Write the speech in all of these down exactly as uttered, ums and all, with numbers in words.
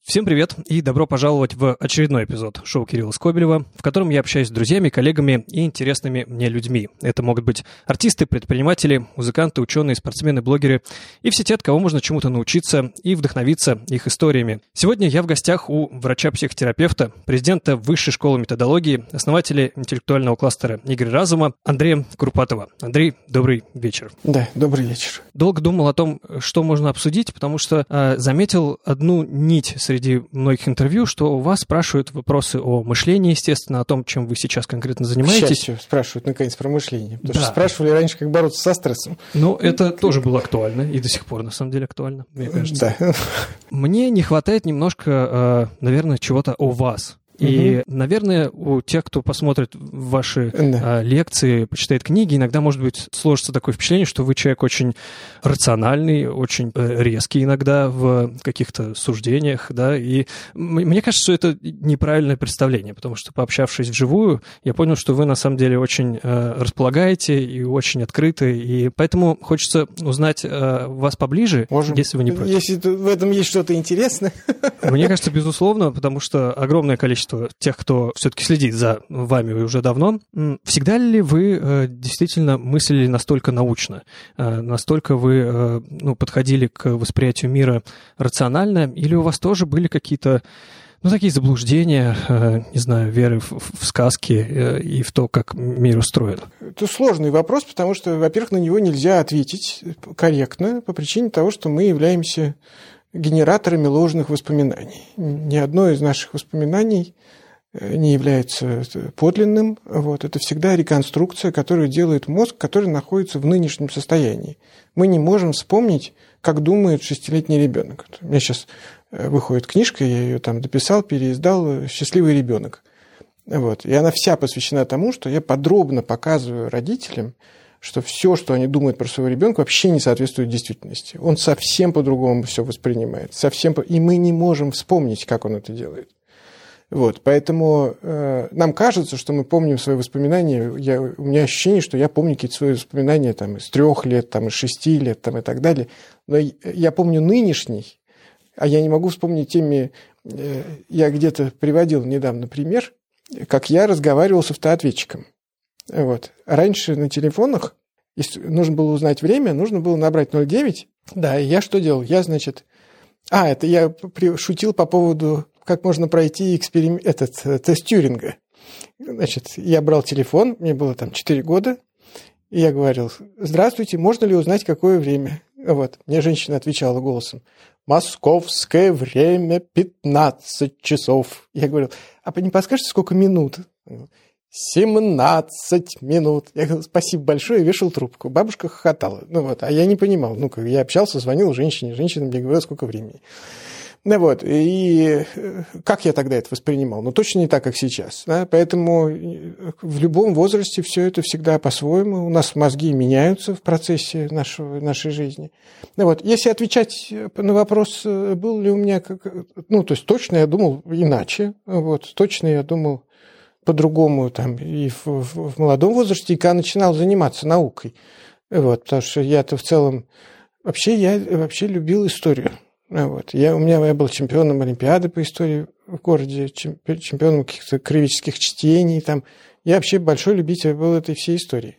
Всем привет и добро пожаловать в очередной эпизод шоу Кирилла Скобелева, в котором я общаюсь с друзьями, коллегами и интересными мне людьми. Это могут быть артисты, предприниматели, музыканты, ученые, спортсмены, блогеры и все те, от кого можно чему-то научиться и вдохновиться их историями. Сегодня я в гостях у врача-психотерапевта, президента Высшей школы методологии, основателя интеллектуального кластера «Игры разума» Андрея Курпатова. Андрей, добрый вечер. Да, добрый вечер. Долго думал о том, что можно обсудить, потому что э, заметил одну нить среди среди многих интервью, что у вас спрашивают вопросы о мышлении, естественно, о том, чем вы сейчас конкретно занимаетесь. К счастью, спрашивают, наконец, про мышление. Потому да. что спрашивали раньше, как бороться со стрессом. Ну, это тоже было актуально, и до сих пор, на самом деле, актуально, мне кажется. Да. Мне не хватает немножко, наверное, чего-то о вас. И, угу. наверное, у тех, кто посмотрит ваши да. а, лекции, почитает книги, иногда, может быть, сложится такое впечатление, что вы человек очень рациональный, очень э, резкий иногда в каких-то суждениях, да, и мне кажется, что это неправильное представление, потому что, пообщавшись вживую, я понял, что вы, на самом деле, очень э, располагаете и очень открыты, и поэтому хочется узнать э, вас поближе, Можем, если вы не против. Если в этом есть что-то интересное. Мне кажется, безусловно, потому что огромное количество тех, кто все-таки следит за вами уже давно, всегда ли вы э, действительно мыслили настолько научно, э, настолько вы э, ну, подходили к восприятию мира рационально, или у вас тоже были какие-то ну, такие заблуждения, э, не знаю, веры в, в сказки э, и в то, как мир устроен? Это сложный вопрос, потому что, во-первых, на него нельзя ответить корректно по причине того, что мы являемся генераторами ложных воспоминаний. Ни одно из наших воспоминаний не является подлинным. Вот. Это всегда реконструкция, которую делает мозг, который находится в нынешнем состоянии. Мы не можем вспомнить, как думает шестилетний ребенок. У меня сейчас выходит книжка, я ее там дописал, переиздал «Счастливый ребенок». Вот. И она вся посвящена тому, что я подробно показываю родителям, что все, что они думают про своего ребенка, вообще не соответствует действительности. Он совсем по-другому все воспринимает. Совсем по... И мы не можем вспомнить, как он это делает. Вот. Поэтому э, нам кажется, что мы помним свои воспоминания. Я, у меня ощущение, что я помню какие-то свои воспоминания там, из трех лет, там, из шести лет там, и так далее. Но я помню нынешний, а я не могу вспомнить теми... Э, я где-то приводил недавно пример, как я разговаривал с автоответчиком. Вот. Раньше на телефонах, если нужно было узнать время, нужно было набрать ноль девять. Да, и я что делал? Я, значит... А, это я шутил по поводу, как можно пройти эксперим... этот, тест Тьюринга. Значит, я брал телефон, мне было там четыре года, и я говорил: «Здравствуйте, можно ли узнать, какое время?» Вот. Мне женщина отвечала голосом: «Московское время пятнадцать часов». Я говорил: «А не подскажете, сколько минут?» семнадцать минут. Я говорил: «Спасибо большое», и вешал трубку. Бабушка хохотала. Ну вот, а я не понимал. Ну, я общался, звонил женщине, женщина мне говорила, сколько времени. Ну вот, и как я тогда это воспринимал? Ну, точно не так, как сейчас. Да? Поэтому в любом возрасте все это всегда по-своему. У нас мозги меняются в процессе нашего, нашей жизни. Ну вот, если отвечать на вопрос, был ли у меня... Ну, то есть точно я думал иначе. Вот, точно я думал по-другому там и в, в, в молодом возрасте, и когда начинал заниматься наукой. Вот, потому что я-то в целом... Вообще, я вообще любил историю. Вот. Я, у меня я был чемпионом Олимпиады по истории в городе, чемпионом каких-то краеведческих чтений. Там. Я вообще большой любитель был этой всей истории.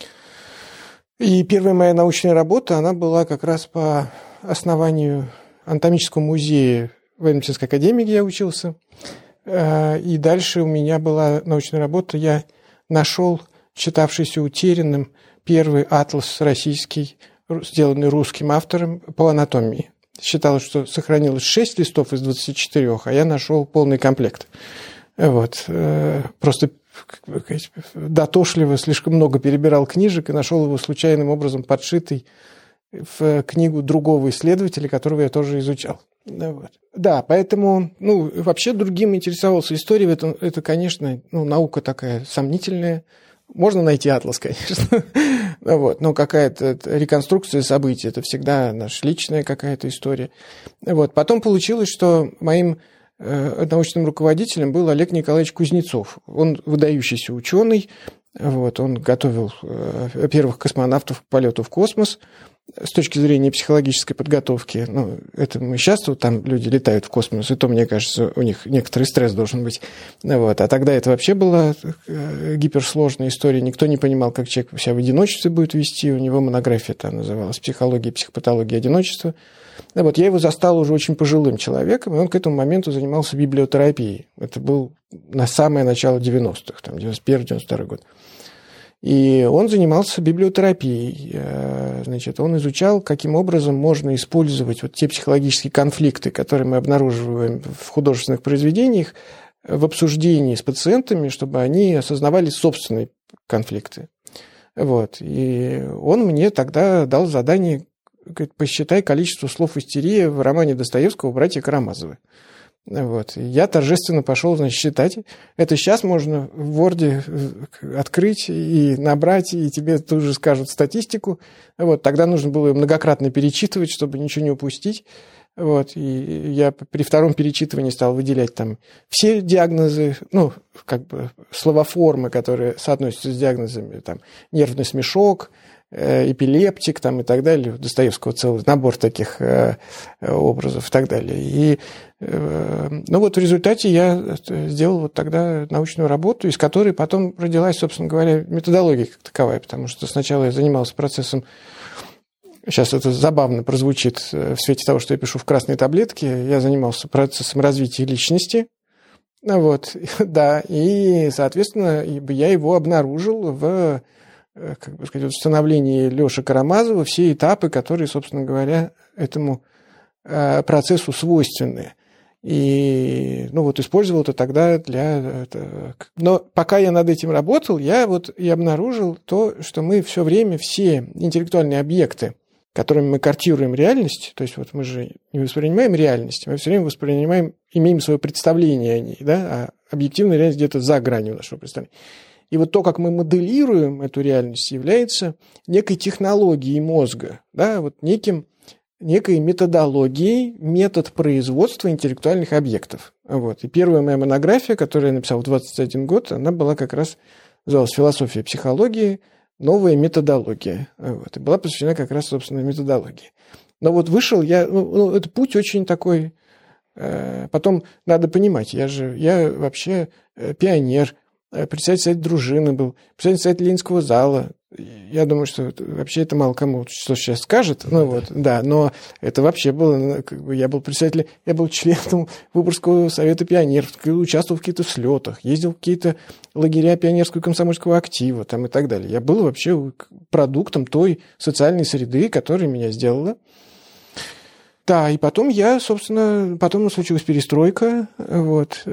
И первая моя научная работа, она была как раз по основанию анатомического музея в Военно-медицинской академии, где я учился. И дальше у меня была научная работа. Я нашел, считавшийся утерянным, первый атлас российский, сделанный русским автором по анатомии. Считалось, что сохранилось шесть листов из двадцати четырёх, а я нашел полный комплект. Вот. Просто дотошливо слишком много перебирал книжек и нашел его случайным образом подшитый в книгу другого исследователя, которого я тоже изучал. Вот. Да, поэтому, ну, вообще другим интересовался историей. Это, это конечно, ну, наука такая сомнительная. Можно найти атлас, конечно, вот, но какая-то реконструкция событий – это всегда наша личная какая-то история. Вот. Потом получилось, что моим э, научным руководителем был Олег Николаевич Кузнецов. Он выдающийся ученый, вот, он готовил э, первых космонавтов к полету в космос. с точки зрения психологической подготовки, ну, это мы сейчас вот там люди летают в космос, и то, мне кажется, у них некоторый стресс должен быть. Вот. А тогда это вообще была гиперсложная история. Никто не понимал, как человек себя в одиночестве будет вести. У него монография там называлась «Психология и психопатология одиночества». Вот. Я его застал уже очень пожилым человеком, и он к этому моменту занимался библиотерапией. Это был на самое начало девяностых, там, девяносто первый девяносто второй год. И он занимался библиотерапией. Значит, он изучал, каким образом можно использовать вот те психологические конфликты, которые мы обнаруживаем в художественных произведениях, в обсуждении с пациентами, чтобы они осознавали собственные конфликты. Вот. И он мне тогда дал задание, говорит, посчитай количество слов истерия в романе Достоевского «Братья Карамазовы». Вот. Я торжественно пошел, значит, считать. Это сейчас можно в Word открыть и набрать, и тебе тут же скажут статистику. Вот. Тогда нужно было ее многократно перечитывать, чтобы ничего не упустить. Вот. И я при втором перечитывании стал выделять там все диагнозы, ну, как бы словоформы, которые соотносятся с диагнозами, там, нервный смешок, эпилептик там, и так далее. У Достоевского целый набор таких э, образов и так далее. И, э, ну вот в результате я сделал вот тогда научную работу, из которой потом родилась, собственно говоря, методология как таковая, потому что сначала я занимался процессом, сейчас это забавно прозвучит в свете того, что я пишу в «Красной таблетке», я занимался процессом развития личности, вот, да, и, соответственно, я его обнаружил в, как бы сказать, становлении Лёши Карамазова, все этапы, которые, собственно говоря, этому процессу свойственны. И, ну, вот использовал это тогда для... Но пока я над этим работал, я вот и обнаружил то, что мы все время все интеллектуальные объекты, которыми мы картируем реальность, то есть вот мы же не воспринимаем реальность, мы все время воспринимаем, имеем свое представление о ней, да, а объективная реальность где-то за гранью нашего представления. И вот то, как мы моделируем эту реальность, является некой технологией мозга, да, вот неким, некой методологией, метод производства интеллектуальных объектов. Вот. И первая моя монография, которую я написал в двадцать один год, она была как раз, называлась «Философия психологии. Новая методология». Вот. И была посвящена как раз, собственно, методологии. Но вот вышел я... Ну, это путь очень такой... Э, потом надо понимать, я же... Я вообще э, пионер, председатель совета дружины был, председатель совета Ленинского зала. Я думаю, что это, вообще это мало кому что сейчас скажет. Ну вот, да, но это вообще было, как бы, я был председателем, я был членом Выборгского совета пионеров, участвовал в каких-то слетах, ездил в какие-то лагеря пионерского и комсомольского актива там, и так далее. Я был вообще продуктом той социальной среды, которая меня сделала. Да, и потом я, собственно, потом случилась перестройка, вот,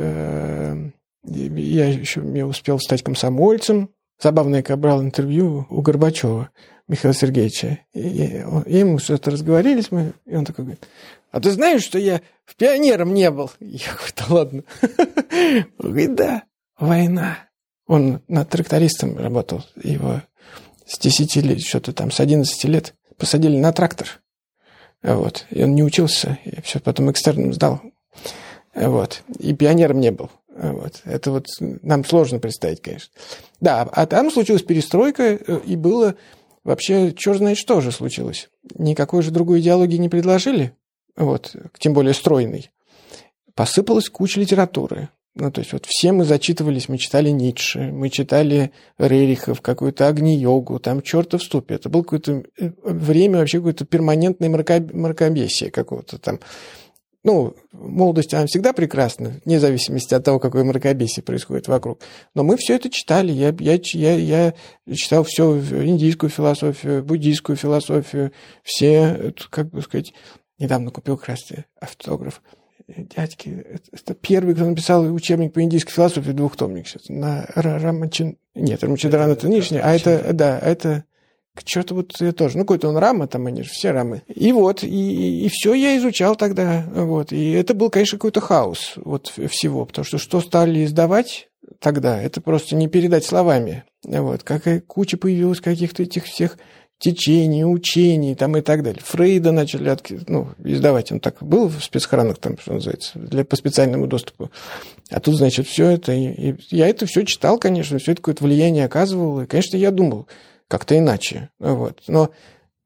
я еще я успел стать комсомольцем. Забавно, я брал интервью у Горбачева Михаила Сергеевича. И, и, и ему что-то разговорились мы, и он такой говорит: а ты знаешь, что я в пионером не был? Я говорю: да ладно. Он говорит: да, война. Он над трактористом работал. Его с десяти лет, что-то там, с одиннадцати лет посадили на трактор. Вот. И он не учился. И все, потом экстерном сдал. Вот. И пионером не был. Вот. Это вот нам сложно представить, конечно. Да, а там случилась перестройка, и было вообще черт знает что уже случилось. Никакой же другой идеологии не предложили, вот, тем более стройной. Посыпалась куча литературы. Ну, то есть вот все мы зачитывались, мы читали Ницше, мы читали Рерихов, какую-то Агни-йогу, там чертов ступе. Это было какое-то время вообще какое-то перманентное мракобесие какого-то там. Ну, молодость, она всегда прекрасна, вне зависимости от того, какое мракобесие происходит вокруг. Но мы все это читали. Я, я, я, я читал все, индийскую философию, буддийскую философию, все, как бы сказать, недавно купил как раз автограф. Дядьки, это первый, кто написал учебник по индийской философии, двухтомник сейчас, на Рамачин... Нет, Рамачандрана это нижний, а это, да, это... Что-то вот я тоже, ну, какой-то он Рама, там они же все Рамы. И вот, и, и все я изучал тогда, вот. И это был, конечно, какой-то хаос вот всего, потому что что стали издавать тогда, это просто не передать словами. Вот, какая куча появилась каких-то этих всех течений, учений там и так далее. Фрейда начали ну, издавать, он так был в спецхранах, там, что называется, для, по специальному доступу. А тут, значит, все это, и, и я это все читал, конечно, все это какое-то влияние оказывало, и, конечно, я думал как-то иначе. Вот. Но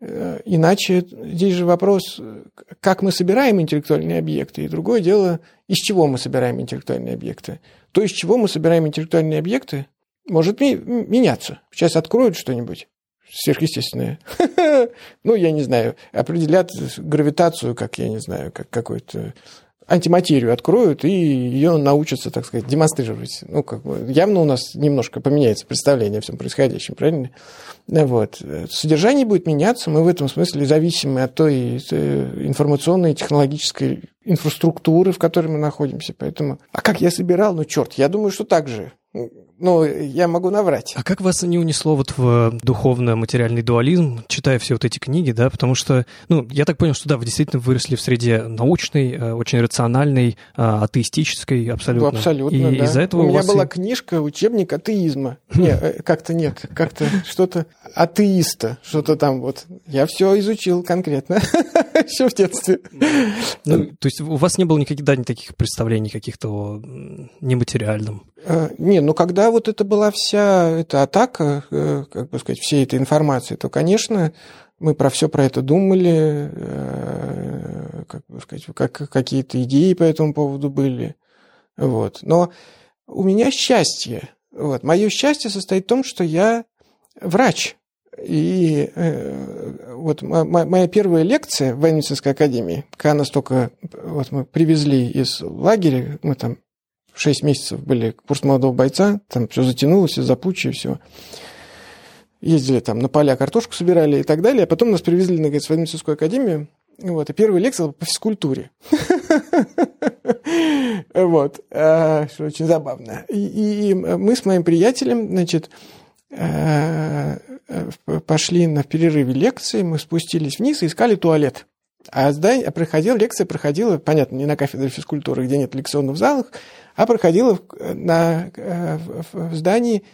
Иначе здесь же вопрос, как мы собираем интеллектуальные объекты, и другое дело, из чего мы собираем интеллектуальные объекты. То, из чего мы собираем интеллектуальные объекты, может ми- меняться. Сейчас откроют что-нибудь сверхъестественное. Ну, я не знаю, определят гравитацию, как, я не знаю, как какой-то антиматерию откроют и ее научатся, так сказать, демонстрировать. Ну, как бы, явно у нас немножко поменяется представление о всем происходящем, правильно? Вот. Содержание будет меняться, мы в этом смысле зависимы от той информационной, технологической инфраструктуры, в которой мы находимся. Поэтому, а как я собирал? Ну, черт, я думаю, что так же. Ну, я могу наврать. А как вас не унесло вот в духовно-материальный дуализм, читая все вот эти книги, да? Потому что, ну, я так понял, что да, вы действительно выросли в среде научной, очень рациональной, атеистической абсолютно. Ну, абсолютно, и да. из-за этого у, у меня вас была и... книжка, учебник атеизма. Нет, как-то нет, как-то что-то атеиста, что-то там вот. Я все изучил конкретно, еще в детстве. Ну, то есть у вас не было никогда таких представлений каких-то о нематериальном? Не, ну когда вот это была вся эта атака, как бы сказать, всей этой информации, то, конечно, мы про все про это думали, как бы сказать, как, какие-то идеи по этому поводу были. Вот. Но у меня счастье. Вот. Мое счастье состоит в том, что я врач. И э, вот моя первая лекция в военно-медицинской академии, когда нас только вот мы привезли из лагеря, мы там шесть месяцев были курс молодого бойца, там все затянулось из-за путчи и все. Ездили там на поля, картошку собирали и так далее, а потом нас привезли на военно-медицинскую академию, вот, и первая лекция была по физкультуре. Вот, что очень забавно. И мы с моим приятелем, значит, пошли на перерыве лекции, мы спустились вниз и искали туалет. А здание, проходила, лекция проходила, понятно, не на кафедре физкультуры, где нет лекционных залов, а проходила на, в здании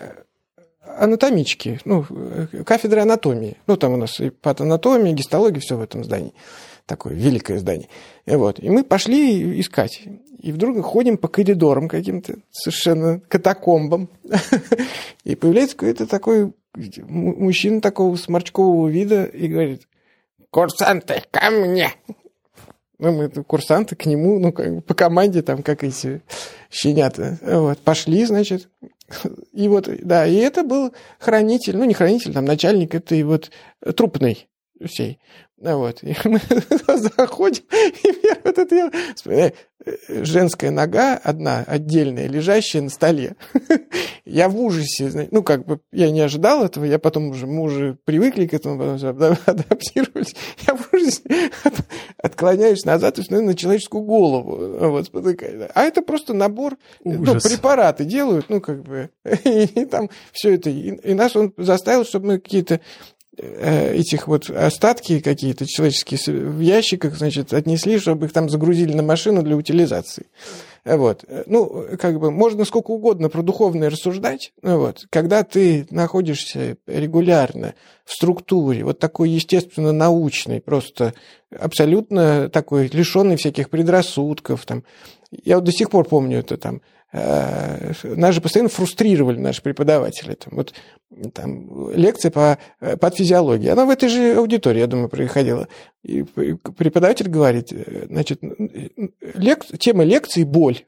анатомички, ну, кафедры анатомии. Ну, там у нас и патанатомия, гистология, все в этом здании. Такое великое здание. И, вот. И мы пошли искать. И вдруг ходим по коридорам каким-то совершенно катакомбам. И появляется какой-то такой мужчина такого сморчкового вида и говорит: «Курсанты, ко мне!» Ну, мы курсанты к нему, ну, как бы по команде, там, как эти щенята. Вот. Пошли, значит. И вот, да, и это был хранитель, ну, не хранитель, там, начальник этой вот трупной всей. Вот. И мы заходим, и вот это я... женская нога одна, отдельная, лежащая на столе. Я в ужасе, ну, как бы, я не ожидал этого, я потом уже, мы уже привыкли к этому, потом адаптировались. Я в ужасе отклоняюсь назад и смотрю на человеческую голову, вот, спотыкаюсь. А это просто набор, ужас. Ну, препараты делают, ну, как бы, и, и там все это, и, и нас он заставил, чтобы мы какие-то этих вот остатки какие-то человеческие в ящиках, значит, отнесли, чтобы их там загрузили на машину для утилизации. Вот. Ну, как бы, можно сколько угодно про духовное рассуждать, вот. Когда ты находишься регулярно в структуре, вот такой естественно-научной, просто абсолютно такой, лишенный всяких предрассудков, там. Я вот до сих пор помню это там, нас же постоянно фрустрировали наши преподаватели. Там, вот, там, лекция по патофизиологии. Она в этой же аудитории, я думаю, проходила. И преподаватель говорит, значит, лек... тема лекции – боль.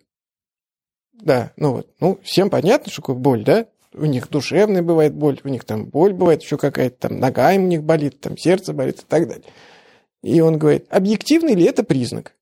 Да, ну вот. Ну, всем понятно, что такое боль, да? У них душевная бывает боль, у них там боль бывает, еще какая-то там нога им у них болит, там сердце болит и так далее. И он говорит, объективный ли это признак?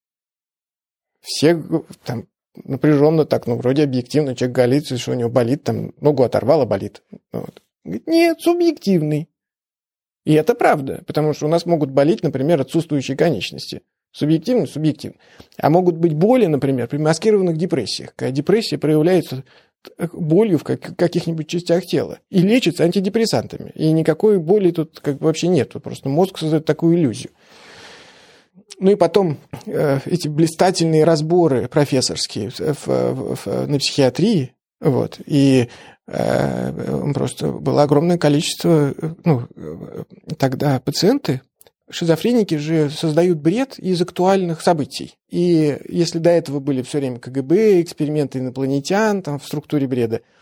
Все там напряженно так, ну, вроде объективно, человек голится, что у него болит, там, ногу оторвало, болит. Вот. Говорит, нет, субъективный. И это правда, потому что у нас могут болеть, например, отсутствующие конечности. Субъективно, субъективно. А могут быть боли, например, при маскированных депрессиях, когда депрессия проявляется болью в каких-нибудь частях тела и лечится антидепрессантами. И никакой боли тут как бы вообще нет, просто мозг создает такую иллюзию. Ну и потом э, эти блистательные разборы профессорские в, в, в, на психиатрии, вот, и э, просто было огромное количество, ну, тогда пациенты, шизофреники же создают бред из актуальных событий. И если до этого были все время ка гэ бэ, эксперименты инопланетян там, в структуре бреда,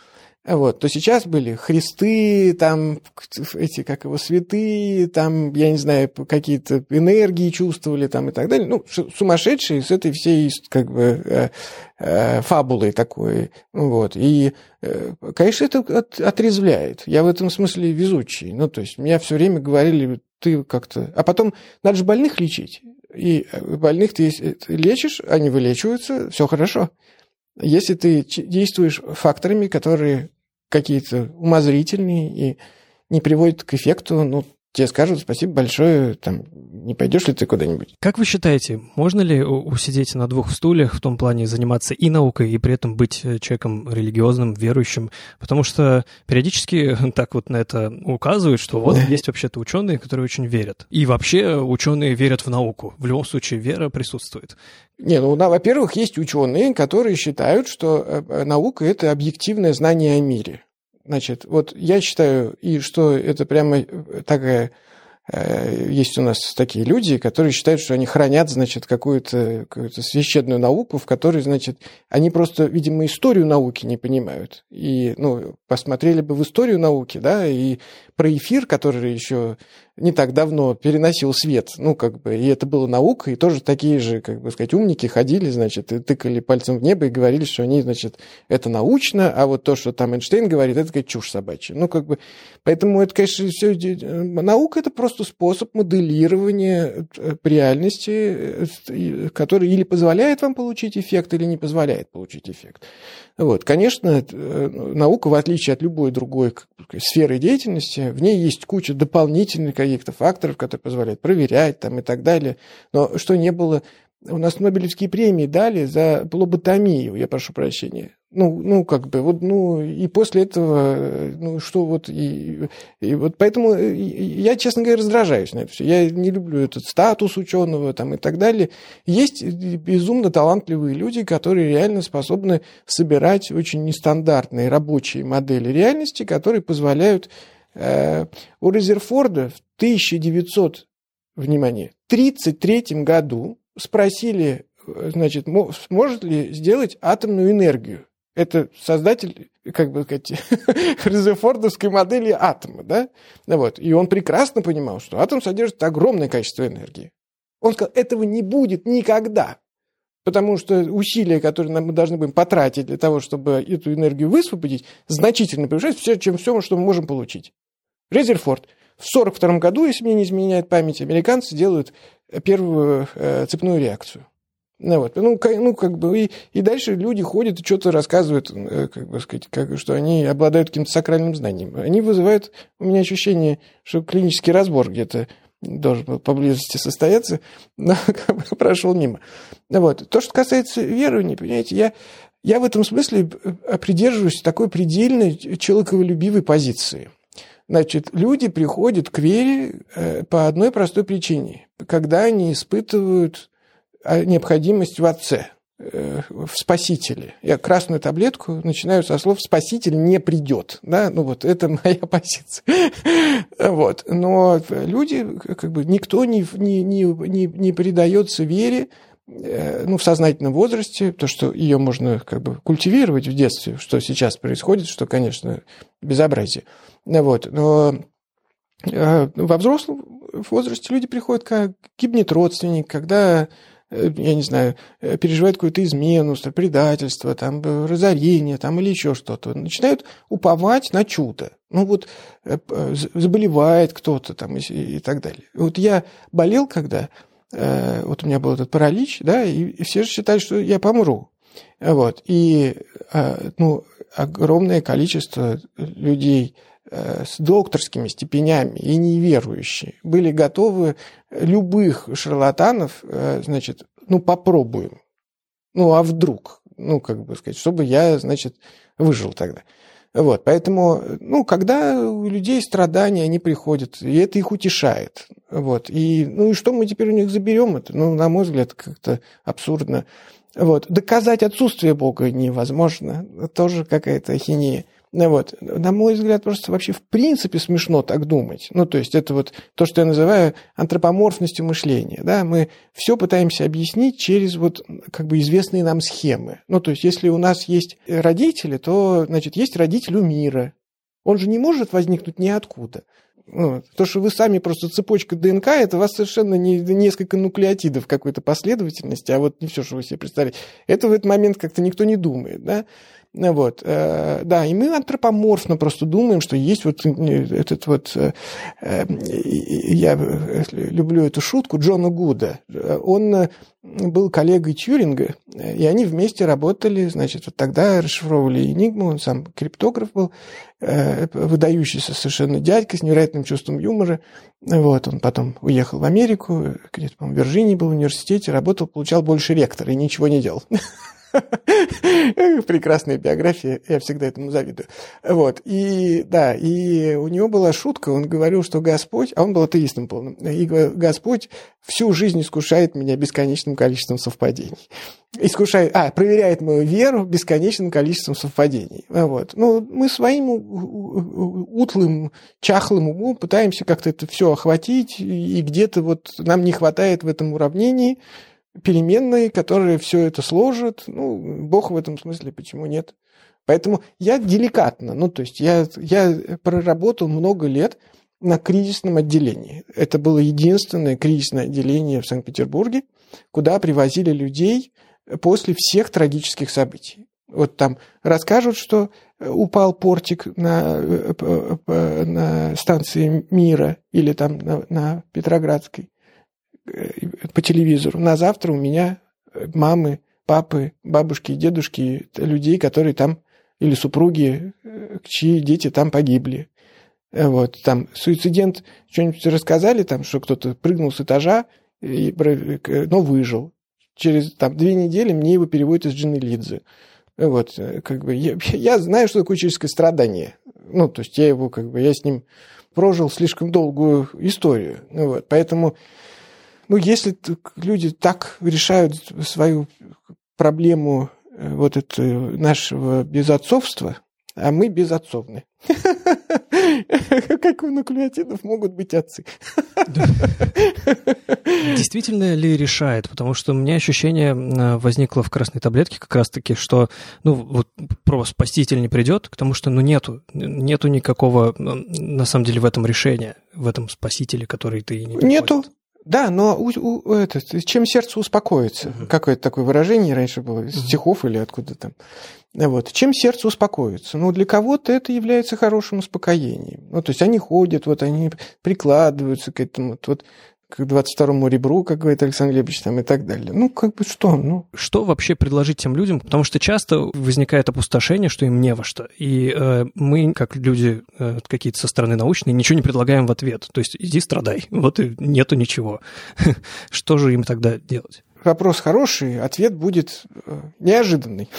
вот, то сейчас были Христы, там, эти, как его, святые, там, я не знаю, какие-то энергии чувствовали, там, и так далее. Ну, сумасшедшие с этой всей, как бы, э, э, фабулой такой, вот. И, э, конечно, это от, отрезвляет. Я в этом смысле везучий. Ну, то есть, меня все время говорили, ты как-то... А потом, надо же больных лечить. И больных ты лечишь, они вылечиваются, все хорошо. Если ты действуешь факторами, которые какие-то умозрительные и не приводят к эффекту, ну, тебе скажут спасибо большое, там, не пойдешь ли ты куда-нибудь. Как вы считаете, можно ли усидеть на двух стульях, в том плане заниматься и наукой, и при этом быть человеком религиозным, верующим? Потому что периодически так вот на это указывают, что вот есть вообще-то ученые, которые очень верят. И вообще ученые верят в науку. В любом случае вера присутствует. Не, ну, да, во-первых, есть ученые, которые считают, что наука – это объективное знание о мире. Значит, вот я считаю, и что это прямо такая... Есть у нас такие люди, которые считают, что они хранят, значит, какую-то, какую-то священную науку, в которой, значит, они просто, видимо, историю науки не понимают. И, ну, посмотрели бы в историю науки, да, и про эфир, который еще не так давно переносил свет, ну, как бы, и это была наука, и тоже такие же, как бы сказать, умники ходили, значит, и тыкали пальцем в небо и говорили, что они, значит, это научно, а вот то, что там Эйнштейн говорит, это, какая чушь собачья. Ну, как бы, поэтому это, конечно, все... Наука – это просто способ моделирования реальности, который или позволяет вам получить эффект, или не позволяет получить эффект. Вот. Конечно, наука, в отличие от любой другой сферы деятельности, в ней есть куча дополнительных каких-то факторов, которые позволяют проверять там, и так далее. Но что не было... У нас Нобелевские премии дали за лоботомию, я прошу прощения. Ну, ну, как бы, вот, ну, и после этого, ну, что вот, и, и вот поэтому я, честно говоря, раздражаюсь на это все. Я не люблю этот статус ученого там и так далее. Есть безумно талантливые люди, которые реально способны собирать очень нестандартные рабочие модели реальности, которые позволяют... Э, у Резерфорда в тысяча девятьсот, внимание, тридцать третьем году спросили, значит, сможет ли сделать атомную энергию. Это создатель, как бы сказать, резерфордовской модели атома, да? Вот. И он прекрасно понимал, что атом содержит огромное количество энергии. Он сказал, этого не будет никогда, потому что усилия, которые мы должны будем потратить для того, чтобы эту энергию высвободить, значительно превышают все, чем все, что мы можем получить. Резерфорд. В сорок втором году, если мне не изменяет память, американцы делают первую э, цепную реакцию. Ну, вот. ну, как, ну, как бы, и, и дальше люди ходят и что-то рассказывают, э, как бы сказать, как, что они обладают каким-то сакральным знанием. Они вызывают у меня ощущение, что клинический разбор где-то должен был поблизости состояться, но как бы прошел мимо. Вот. То, что касается верования, понимаете, я, я в этом смысле придерживаюсь такой предельно человеколюбивой позиции. Значит, люди приходят к вере по одной простой причине. Когда они испытывают необходимость в Отце, в Спасителе. Я красную таблетку начинаю со слов «Спаситель не придет». Да? Ну вот, это моя позиция. Вот. Но люди, как бы, никто не, не, не, не, не предается вере, ну, в сознательном возрасте, то, что ее можно как бы культивировать в детстве, что сейчас происходит, что, конечно, безобразие. Вот. Но во взрослом возрасте люди приходят, как гибнет родственник, когда, я не знаю, переживают какую-то измену, предательство, там, разорение там, или еще что-то. Начинают уповать на чудо. Ну вот заболевает кто-то там, и, и так далее. Вот я болел, когда... Вот у меня был этот паралич, да, и, и все же считали, что я помру. Вот. И, ну, огромное количество людей с докторскими степенями и неверующие были готовы любых шарлатанов, значит, ну, попробуем. Ну, а вдруг? Ну, как бы сказать, чтобы я, значит, выжил тогда. Вот, поэтому, ну, когда у людей страдания, они приходят, и это их утешает. Вот, и, ну, и что мы теперь у них заберем это? Ну, на мой взгляд, как-то абсурдно. Вот, доказать отсутствие Бога невозможно, тоже какая-то ахинея. Вот. На мой взгляд, просто вообще в принципе смешно так думать. Ну, то есть это вот то, что я называю антропоморфностью мышления. Да? Мы все пытаемся объяснить через вот как бы известные нам схемы. Ну, то есть если у нас есть родители, то, значит, есть родитель у мира. Он же не может возникнуть ниоткуда. Вот. То, что вы сами просто цепочка ДНК, это у вас совершенно не несколько нуклеотидов в какой-то последовательности, а вот не все, что вы себе представляете. Это в этот момент как-то никто не думает, да? Вот. Да, и мы антропоморфно просто думаем, что есть вот этот вот... Я люблю эту шутку Джона Гуда. Он был коллегой Тьюринга, и они вместе работали, значит, вот тогда расшифровывали Энигму, он сам криптограф был, выдающийся совершенно дядька с невероятным чувством юмора. Вот, он потом уехал в Америку, где-то, по-моему, в Вирджинии был в университете, работал, получал больше ректора и ничего не делал. Прекрасная биография, я всегда этому завидую. Вот, и да, и у него была шутка, он говорил, что Господь, а он был атеистом полным, и Господь всю жизнь искушает меня бесконечным количеством совпадений. Искушает, а, проверяет мою веру бесконечным количеством совпадений. Вот. Ну, мы своим утлым, чахлым умом пытаемся как-то это все охватить, и где-то вот нам не хватает в этом уравнении переменные, которые все это сложат. Ну, Бог в этом смысле, почему нет? Поэтому я деликатно, ну, то есть я, я проработал много лет на кризисном отделении. Это было единственное кризисное отделение в Санкт-Петербурге, куда привозили людей после всех трагических событий. Вот там расскажут, что упал портик на, на станции Мира или там на, на Петроградской по телевизору. На завтра у меня мамы, папы, бабушки и дедушки, людей, которые там, или супруги, чьи дети там погибли. Вот, там суицидент, что-нибудь рассказали, там, что кто-то прыгнул с этажа, и, но выжил. Через там, две недели мне его переводят из Джанелидзе. Вот, как бы, я, я знаю, что такое человеческое страдание. Ну, то есть я его, как бы, я с ним прожил слишком долгую историю. Вот, поэтому... Ну, если люди так решают свою проблему вот это нашего безотцовства, а мы безотцовны. Как у нуклеотидов могут быть отцы? Действительно ли решает? Потому что у меня ощущение возникло в красной таблетке как раз-таки, что ну вот просто спаситель не придет, потому что ну нету, нету никакого на самом деле в этом решения, в этом спасителе, который ты не приходит. Нету. Да, но у, у, это, чем сердце успокоится, uh-huh. какое-то такое выражение раньше было, из uh-huh. стихов или откуда там. Вот. Чем сердце успокоится? Ну, для кого-то это является хорошим успокоением. Ну, то есть они ходят, вот они прикладываются к этому, вот, к двадцать второму ребру, как говорит Александр Глебович, там, и так далее. Ну, как бы что? Ну. Что вообще предложить тем людям? Потому что часто возникает опустошение, что им не во что. И э, мы, как люди э, какие-то со стороны научные, ничего не предлагаем в ответ. То есть иди страдай, вот и нету ничего. Что же им тогда делать? Вопрос хороший, ответ будет неожиданный.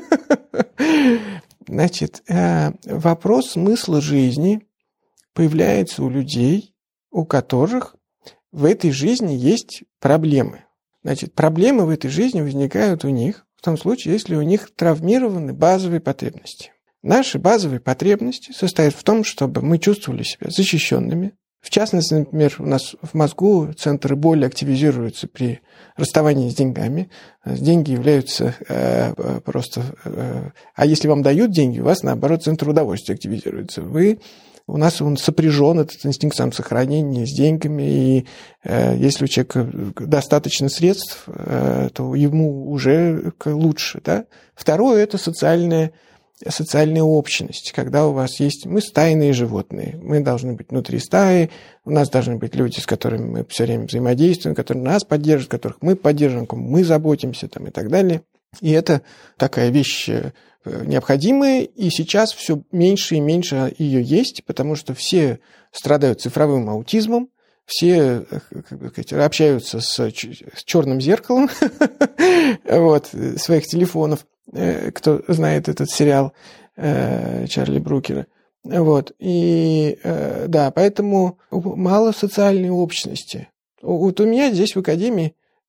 Значит, вопрос смысла жизни появляется у людей, у которых в этой жизни есть проблемы. Значит, проблемы в этой жизни возникают у них в том случае, если у них травмированы базовые потребности. Наши базовые потребности состоят в том, чтобы мы чувствовали себя защищенными. В частности, например, у нас в мозгу центры боли активизируются при расставании с деньгами. Деньги являются э, просто... Э, а если вам дают деньги, у вас, наоборот, центр удовольствия активизируется. Вы... У нас он сопряжен, этот инстинкт самосохранения, с деньгами, и э, если у человека достаточно средств, э, то ему уже лучше. Да? Второе – это социальная, социальная общность, когда у вас есть… Мы стайные животные, мы должны быть внутри стаи, у нас должны быть люди, с которыми мы все время взаимодействуем, которые нас поддерживают, которых мы поддерживаем, мы заботимся там, и так далее. И это такая вещь необходимая, и сейчас все меньше и меньше ее есть, потому что все страдают цифровым аутизмом, все, как бы сказать, общаются с черным зеркалом вот, своих телефонов, кто знает этот сериал Чарли Брукера. Вот, и да, поэтому мало социальной общности. Вот у меня здесь в академии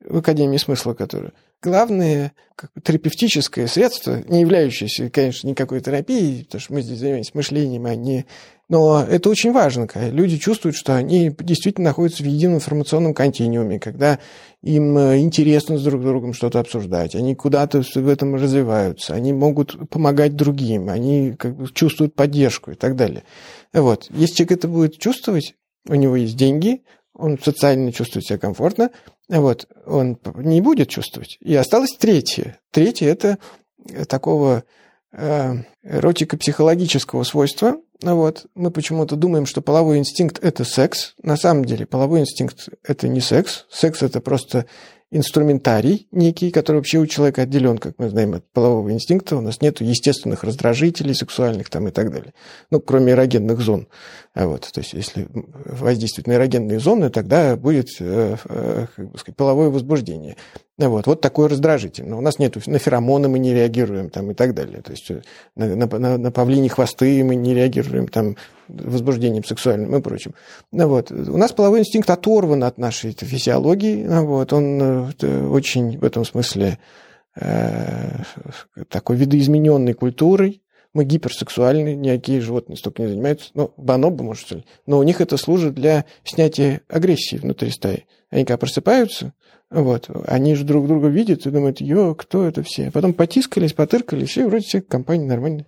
в Академии смысла, которое главное как бы, терапевтическое средство, не являющееся, конечно, никакой терапией, потому что мы здесь занимаемся мышлением, а не... Но это очень важно, когда люди чувствуют, что они действительно находятся в едином информационном континууме, когда им интересно с друг другом что-то обсуждать, они куда-то в этом развиваются, они могут помогать другим, они как бы чувствуют поддержку и так далее. Вот. Если человек это будет чувствовать, у него есть деньги, он социально чувствует себя комфортно, вот, он не будет чувствовать. И осталось третье. Третье – это такого э, эротико-психологического свойства. Вот. Мы почему-то думаем, что половой инстинкт – это секс. На самом деле половой инстинкт – это не секс. Секс – это просто инструментарий некий, который вообще у человека отделен, как мы знаем, от полового инстинкта. У нас нет естественных раздражителей сексуальных там и так далее. Ну, кроме эрогенных зон. А вот, то есть, если воздействовать на эрогенные зоны, тогда будет, э, э, как бы сказать, половое возбуждение. Вот, вот такой раздражитель. Но у нас нет, на феромоны мы не реагируем там, и так далее. То есть на, на, на павлиньи хвосты мы не реагируем там, возбуждением сексуальным и прочим. Вот. У нас половой инстинкт оторван от нашей физиологии. Вот. Он очень в этом смысле э, такой видоизмененной культурой. Мы гиперсексуальны, никакие животные столько не занимаются. Ну, бонобо, может, но у них это служит для снятия агрессии внутри стаи. Они когда просыпаются, вот, они же друг друга видят и думают, ё, кто это все? Потом потискались, потыркались, и вроде все компания нормальная.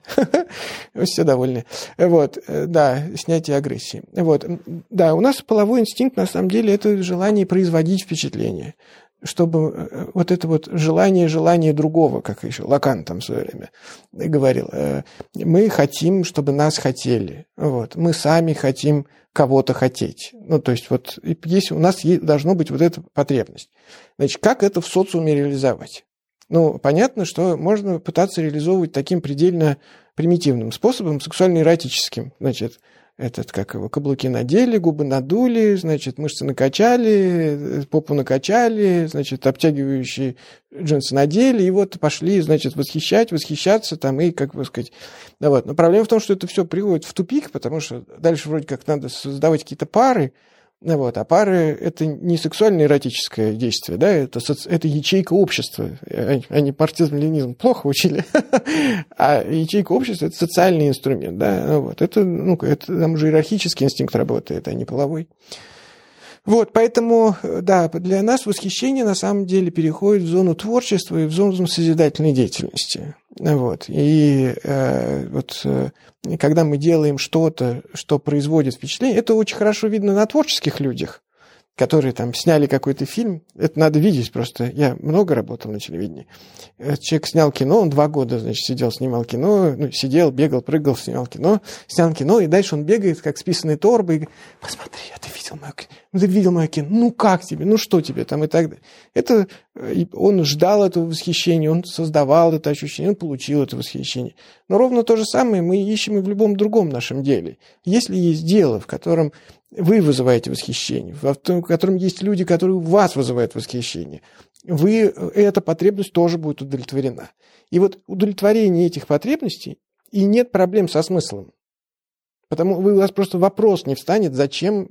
Все довольны. Вот, да, снятие агрессии. Вот, да, у нас половой инстинкт, на самом деле, это желание производить впечатление. Чтобы вот это вот желание, желание другого, как еще Лакан там в свое время говорил, мы хотим, чтобы нас хотели. Вот. Мы сами хотим кого-то хотеть. Ну, то есть, вот если у нас должна быть вот эта потребность. Значит, как это в социуме реализовать? Ну, понятно, что можно пытаться реализовывать таким предельно примитивным способом, сексуально-эротическим. Значит, этот, как его, каблуки надели, губы надули, значит, мышцы накачали, попу накачали, значит, обтягивающие джинсы надели, и вот пошли, значит, восхищать, восхищаться там, и, как бы сказать, да вот. Но проблема в том, что это все приводит в тупик, потому что дальше вроде как надо создавать какие-то пары, вот, а пары – это не сексуально-эротическое действие, да, это, соци... это ячейка общества. Они марксизм, ленизм плохо учили, а ячейка общества – это социальный инструмент, да, вот, это, ну, это там уже иерархический инстинкт работает, а не половой. Вот, поэтому, да, для нас восхищение на самом деле переходит в зону творчества и в зону созидательной деятельности. Вот, и э, вот э, когда мы делаем что-то, что производит впечатление, это очень хорошо видно на творческих людях, которые там сняли какой-то фильм. Это надо видеть просто. Я много работал на телевидении. Человек снял кино, он два года, значит, сидел, снимал кино, ну, сидел, бегал, прыгал, снимал кино, снял кино, и дальше он бегает, как с писаной торбой, и говорит, посмотри, а ты видел мое кино? Ну, ты видел мое кино? Ну, как тебе? Ну, что тебе там? И так далее. Это, он ждал этого восхищения, он создавал это ощущение, он получил это восхищение. Но ровно то же самое мы ищем и в любом другом нашем деле. Если есть дело, в котором вы вызываете восхищение, в котором есть люди, которые у вас вызывают восхищение, вы, эта потребность тоже будет удовлетворена. И вот удовлетворение этих потребностей, и нет проблем со смыслом. Потому у вас просто вопрос не встанет, зачем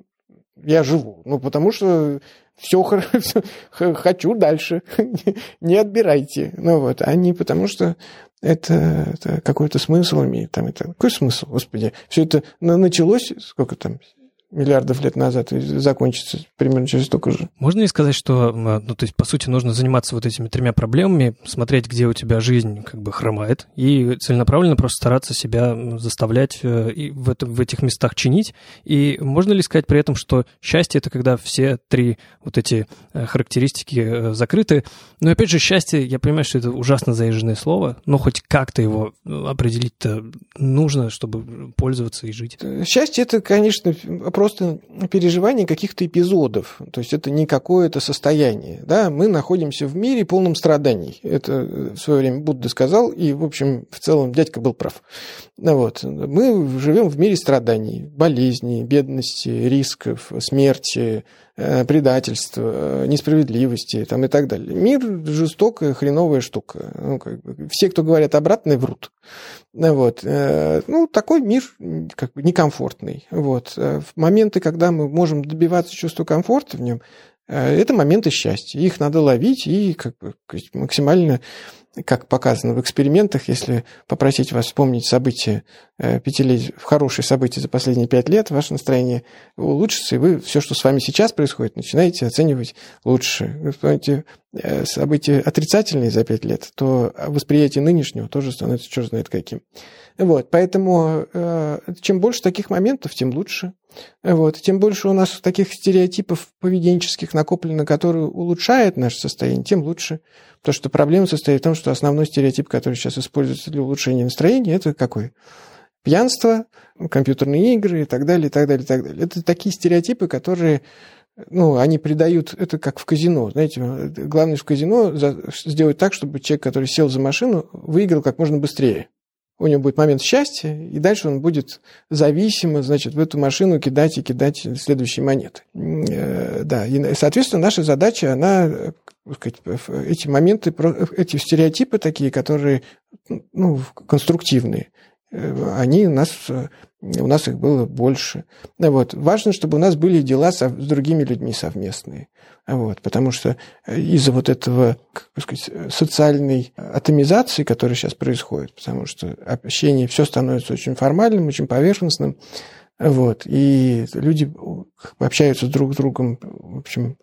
я живу. Ну, потому что все хорошо, хочу дальше, не отбирайте. Ну, вот, а не потому что это, это какой-то смысл имеет. Там, это, какой смысл, господи? Все это началось, сколько там, миллиардов лет назад, и закончится примерно через столько же. Можно ли сказать, что, ну, то есть, по сути, нужно заниматься вот этими тремя проблемами, смотреть, где у тебя жизнь как бы хромает, и целенаправленно просто стараться себя заставлять и в, это, в этих местах чинить? И можно ли сказать при этом, что счастье – это когда все три вот эти характеристики закрыты? Но, опять же, счастье, я понимаю, что это ужасно заезженное слово, но хоть как-то его определить-то нужно, чтобы пользоваться и жить. Счастье – это, конечно, просто переживание каких-то эпизодов. То есть это не какое-то состояние. Да? Мы находимся в мире полном страданий. Это в свое время Будда сказал, и, в общем, в целом дядька был прав. Вот. Мы живем в мире страданий, болезней, бедности, рисков, смерти, предательства, несправедливости там, и так далее. Мир жестокая, хреновая штука. Ну, как бы, все, кто говорят обратное, врут. Вот. Ну, такой мир как бы некомфортный. Вот. В моменты, когда мы можем добиваться чувства комфорта в нем, Это моменты счастья. Их надо ловить и как бы максимально, как показано в экспериментах, если попросить вас вспомнить события пятилетия, хорошие события за последние пять лет, ваше настроение улучшится, и вы все, что с вами сейчас происходит, начинаете оценивать лучше. Вы вспомните события отрицательные за пять лет, то восприятие нынешнего тоже становится черт знает каким. Вот, поэтому чем больше таких моментов, тем лучше. Вот, тем больше у нас таких стереотипов поведенческих накоплено, которые улучшают наше состояние, тем лучше. Потому что проблема состоит в том, что основной стереотип, который сейчас используется для улучшения настроения, это какой? Пьянство, компьютерные игры и так далее, и так далее, и так далее. Это такие стереотипы, которые, ну, они придают, это как в казино, знаете, главное в казино сделать так, чтобы человек, который сел за машину, выиграл как можно быстрее. У него будет момент счастья, и дальше он будет зависимо, значит, в эту машину кидать и кидать следующие монеты. Да, и, соответственно, наша задача, она, так сказать, эти моменты, эти стереотипы такие, которые, ну, конструктивные, они у нас, у нас их было больше. Вот. Важно, чтобы у нас были дела со, с другими людьми совместные. Вот. Потому что из-за вот этого, как сказать, социальной атомизации, которая сейчас происходит, потому что общение, все становится очень формальным, очень поверхностным, вот. И люди общаются друг с другом, в общем,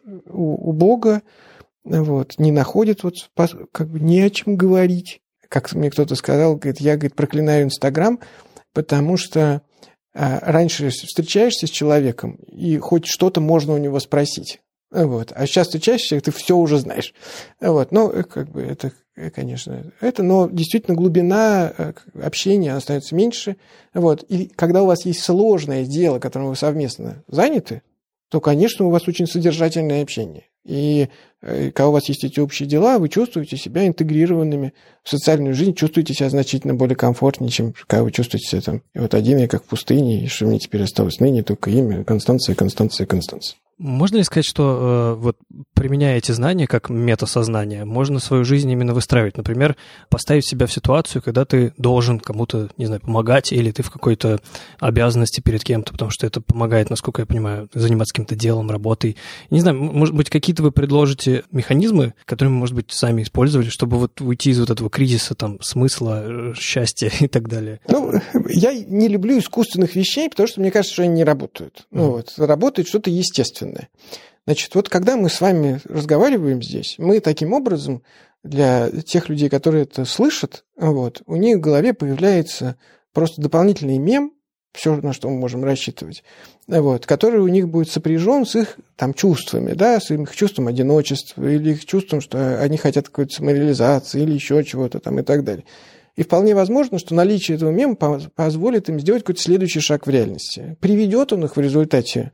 убого, вот. Не находят, вот, как бы не о чем говорить. Как мне кто-то сказал, говорит, я, говорит, проклинаю Инстаграм, потому что а, раньше встречаешься с человеком, и хоть что-то можно у него спросить. Вот. А сейчас встречаешься, ты все уже знаешь. Вот. Ну, как бы это, конечно, это, но действительно глубина общения она становится меньше. Вот. И когда у вас есть сложное дело, которым вы совместно заняты, то, конечно, у вас очень содержательное общение. И когда у вас есть эти общие дела, вы чувствуете себя интегрированными в социальную жизнь, чувствуете себя значительно более комфортнее, чем когда вы чувствуете себя там, и вот один я как в пустыне, и что мне теперь осталось ныне, только имя, Констанция, Констанция, Констанция. Можно ли сказать, что э, вот применяя эти знания как метасознание, можно свою жизнь именно выстраивать? Например, поставить себя в ситуацию, когда ты должен кому-то, не знаю, помогать, или ты в какой-то обязанности перед кем-то, потому что это помогает, насколько я понимаю, заниматься каким-то делом, работой. Не знаю, может быть, какие-то вы предложите механизмы, которые мы, может быть, сами использовали, чтобы вот уйти из вот этого кризиса там смысла, счастья и так далее? Ну, я не люблю искусственных вещей, потому что мне кажется, что они не работают. Mm-hmm. Ну, вот, работает что-то естественное. Значит, вот когда мы с вами разговариваем здесь, мы таким образом для тех людей, которые это слышат, вот, у них в голове появляется просто дополнительный мем, все, на что мы можем рассчитывать, вот, который у них будет сопряжен с их там, чувствами, да, с их чувством одиночества или их чувством, что они хотят какой-то самореализации или еще чего-то там и так далее. И вполне возможно, что наличие этого мема позволит им сделать какой-то следующий шаг в реальности. Приведет он их в результате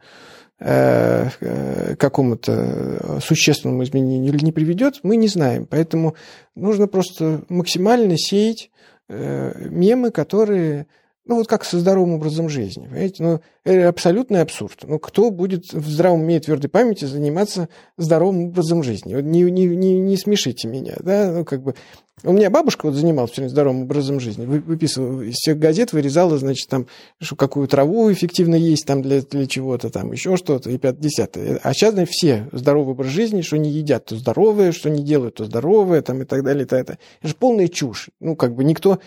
к какому-то существенному изменению или не приведет, мы не знаем. Поэтому нужно просто максимально сеять мемы, которые, ну вот как со здоровым образом жизни. Понимаете? Ну, это абсолютный абсурд. Ну, кто будет в здравом уме и твердой памяти заниматься здоровым образом жизни? Вот не, не, не, не смешите меня. Да? Ну, как бы... У меня бабушка вот занималась все время здоровым образом жизни. Выписывала из всех газет, вырезала, значит, там, что какую траву эффективно есть там для, для чего-то, там еще что-то, и пятое-десятое. А сейчас, знаете, все здоровый образ жизни, что не едят, то здоровое, что не делают, то здоровое, там, и так далее, и так далее. Это же полная чушь. Ну, как бы никто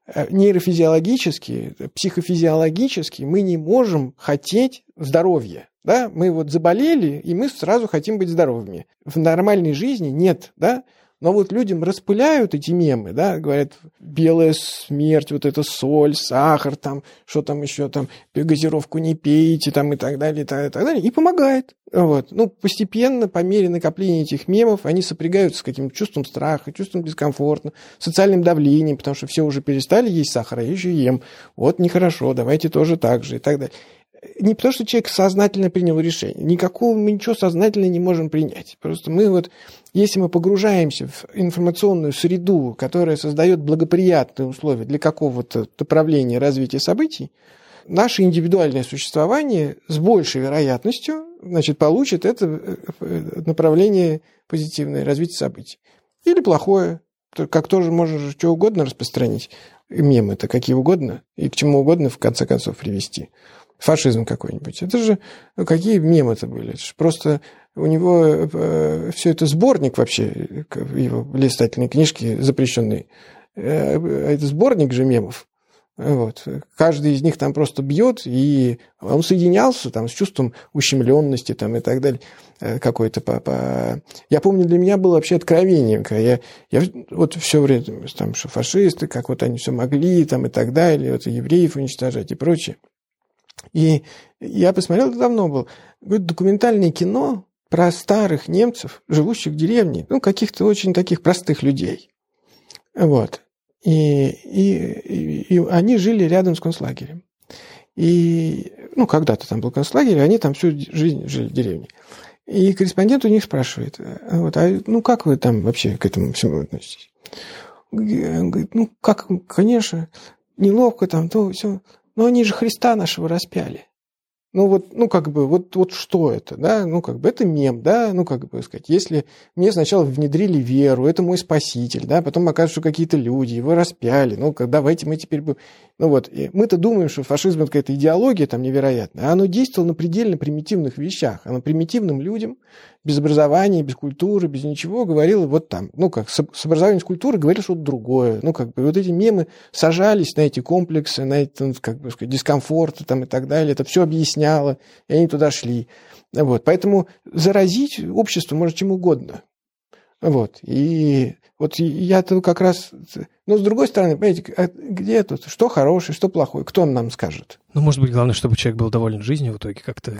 нейрофизиологически, психофизиологически мы не можем хотеть здоровья. Да? Мы вот заболели, и мы сразу хотим быть здоровыми. В нормальной жизни нет, да? Но вот людям распыляют эти мемы, да, говорят, белая смерть, вот это соль, сахар, там, что там еще, там, газировку не пейте, там, и так далее, и так далее, и так далее, и помогает. Вот. Ну, постепенно, по мере накопления этих мемов, они сопрягаются с каким-то чувством страха, чувством дискомфорта, социальным давлением, потому что все уже перестали есть сахар, а я еще ем. Вот нехорошо, давайте тоже так же, и так далее. Не потому, что человек сознательно принял решение. Никакого мы ничего сознательно не можем принять. Просто мы вот, если мы погружаемся в информационную среду, которая создает благоприятные условия для какого-то направления развития событий, наше индивидуальное существование с большей вероятностью, значит, получит это направление позитивное, развитие событий. Или плохое. Как тоже можно что угодно распространить. Мемы-то какие угодно. И к чему угодно, в конце концов, привести. фашизм какой-нибудь. Это же, ну, какие мемы-то были? Это же просто у него э, все это сборник вообще, его листательной книжки запрещенной. Э, это сборник же мемов. Вот. Каждый из них там просто бьет, и он соединялся там с чувством ущемленности там, и так далее. Какой-то по, по... Я помню, для меня было вообще откровением. Я, я вот все время, там, что фашисты, как вот они все могли, там, и так далее, вот, евреев уничтожать и прочее. И я посмотрел, это давно было, документальное кино про старых немцев, живущих в деревне, ну, каких-то очень таких простых людей. Вот. И, и, и, и они жили рядом с концлагерем. И, ну, когда-то там был концлагерь, они там всю жизнь жили в деревне. И корреспондент у них спрашивает, вот, а, ну, как вы там вообще к этому всему относитесь? Он говорит, ну, как, конечно, неловко там, то все, но они же Христа нашего распяли. Ну, вот, ну, как бы, вот, вот что это, да, ну, как бы, это мем, да, ну, как бы сказать, если мне сначала внедрили веру, это мой спаситель, да, потом окажется, что какие-то люди его распяли, ну, как, давайте мы теперь будем, ну, вот, и мы-то думаем, что фашизм – это какая-то идеология там невероятная, а оно действовало на предельно примитивных вещах, оно примитивным людям, без образования, без культуры, без ничего, говорило вот там, ну, как, с, с образованием, с культурой говорили что-то другое, ну, как бы, вот эти мемы сажались на эти комплексы, на эти, ну, как бы сказать, дискомфорты там и так далее, это все объясняло, и они туда шли. Вот. Поэтому заразить общество может чем угодно. Вот. И вот я-то как раз... Но с другой стороны, понимаете, а где тут? Что хорошее, что плохое? Кто нам скажет? Ну, может быть, главное, чтобы человек был доволен жизнью в итоге как-то.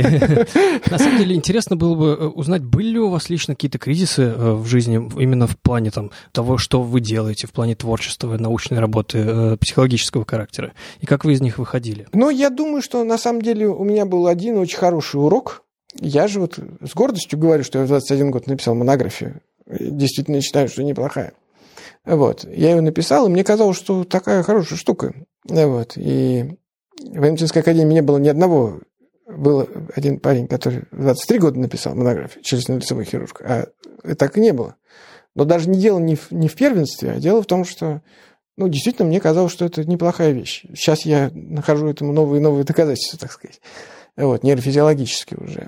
На самом деле, интересно было бы узнать, были ли у вас лично какие-то кризисы в жизни именно в плане там того, что вы делаете, в плане творчества, научной работы, психологического характера, и как вы из них выходили? Ну, я думаю, что на самом деле у меня был один очень хороший урок. Я же вот с гордостью говорю, что я в двадцать один год написал монографию. Действительно считаю, что неплохая. Вот. Я ее написал, и мне казалось, что такая хорошая штука. Вот. И в Военно-медицинской академии не было ни одного. Был один парень, который в двадцать три года написал монографию челюстно-лицевой хирург, а так и не было. Но даже не дело не в, не в первенстве, а дело в том, что ну, действительно мне казалось, что это неплохая вещь. Сейчас я нахожу этому новые и новые доказательства, так сказать. Вот, нейрофизиологически уже.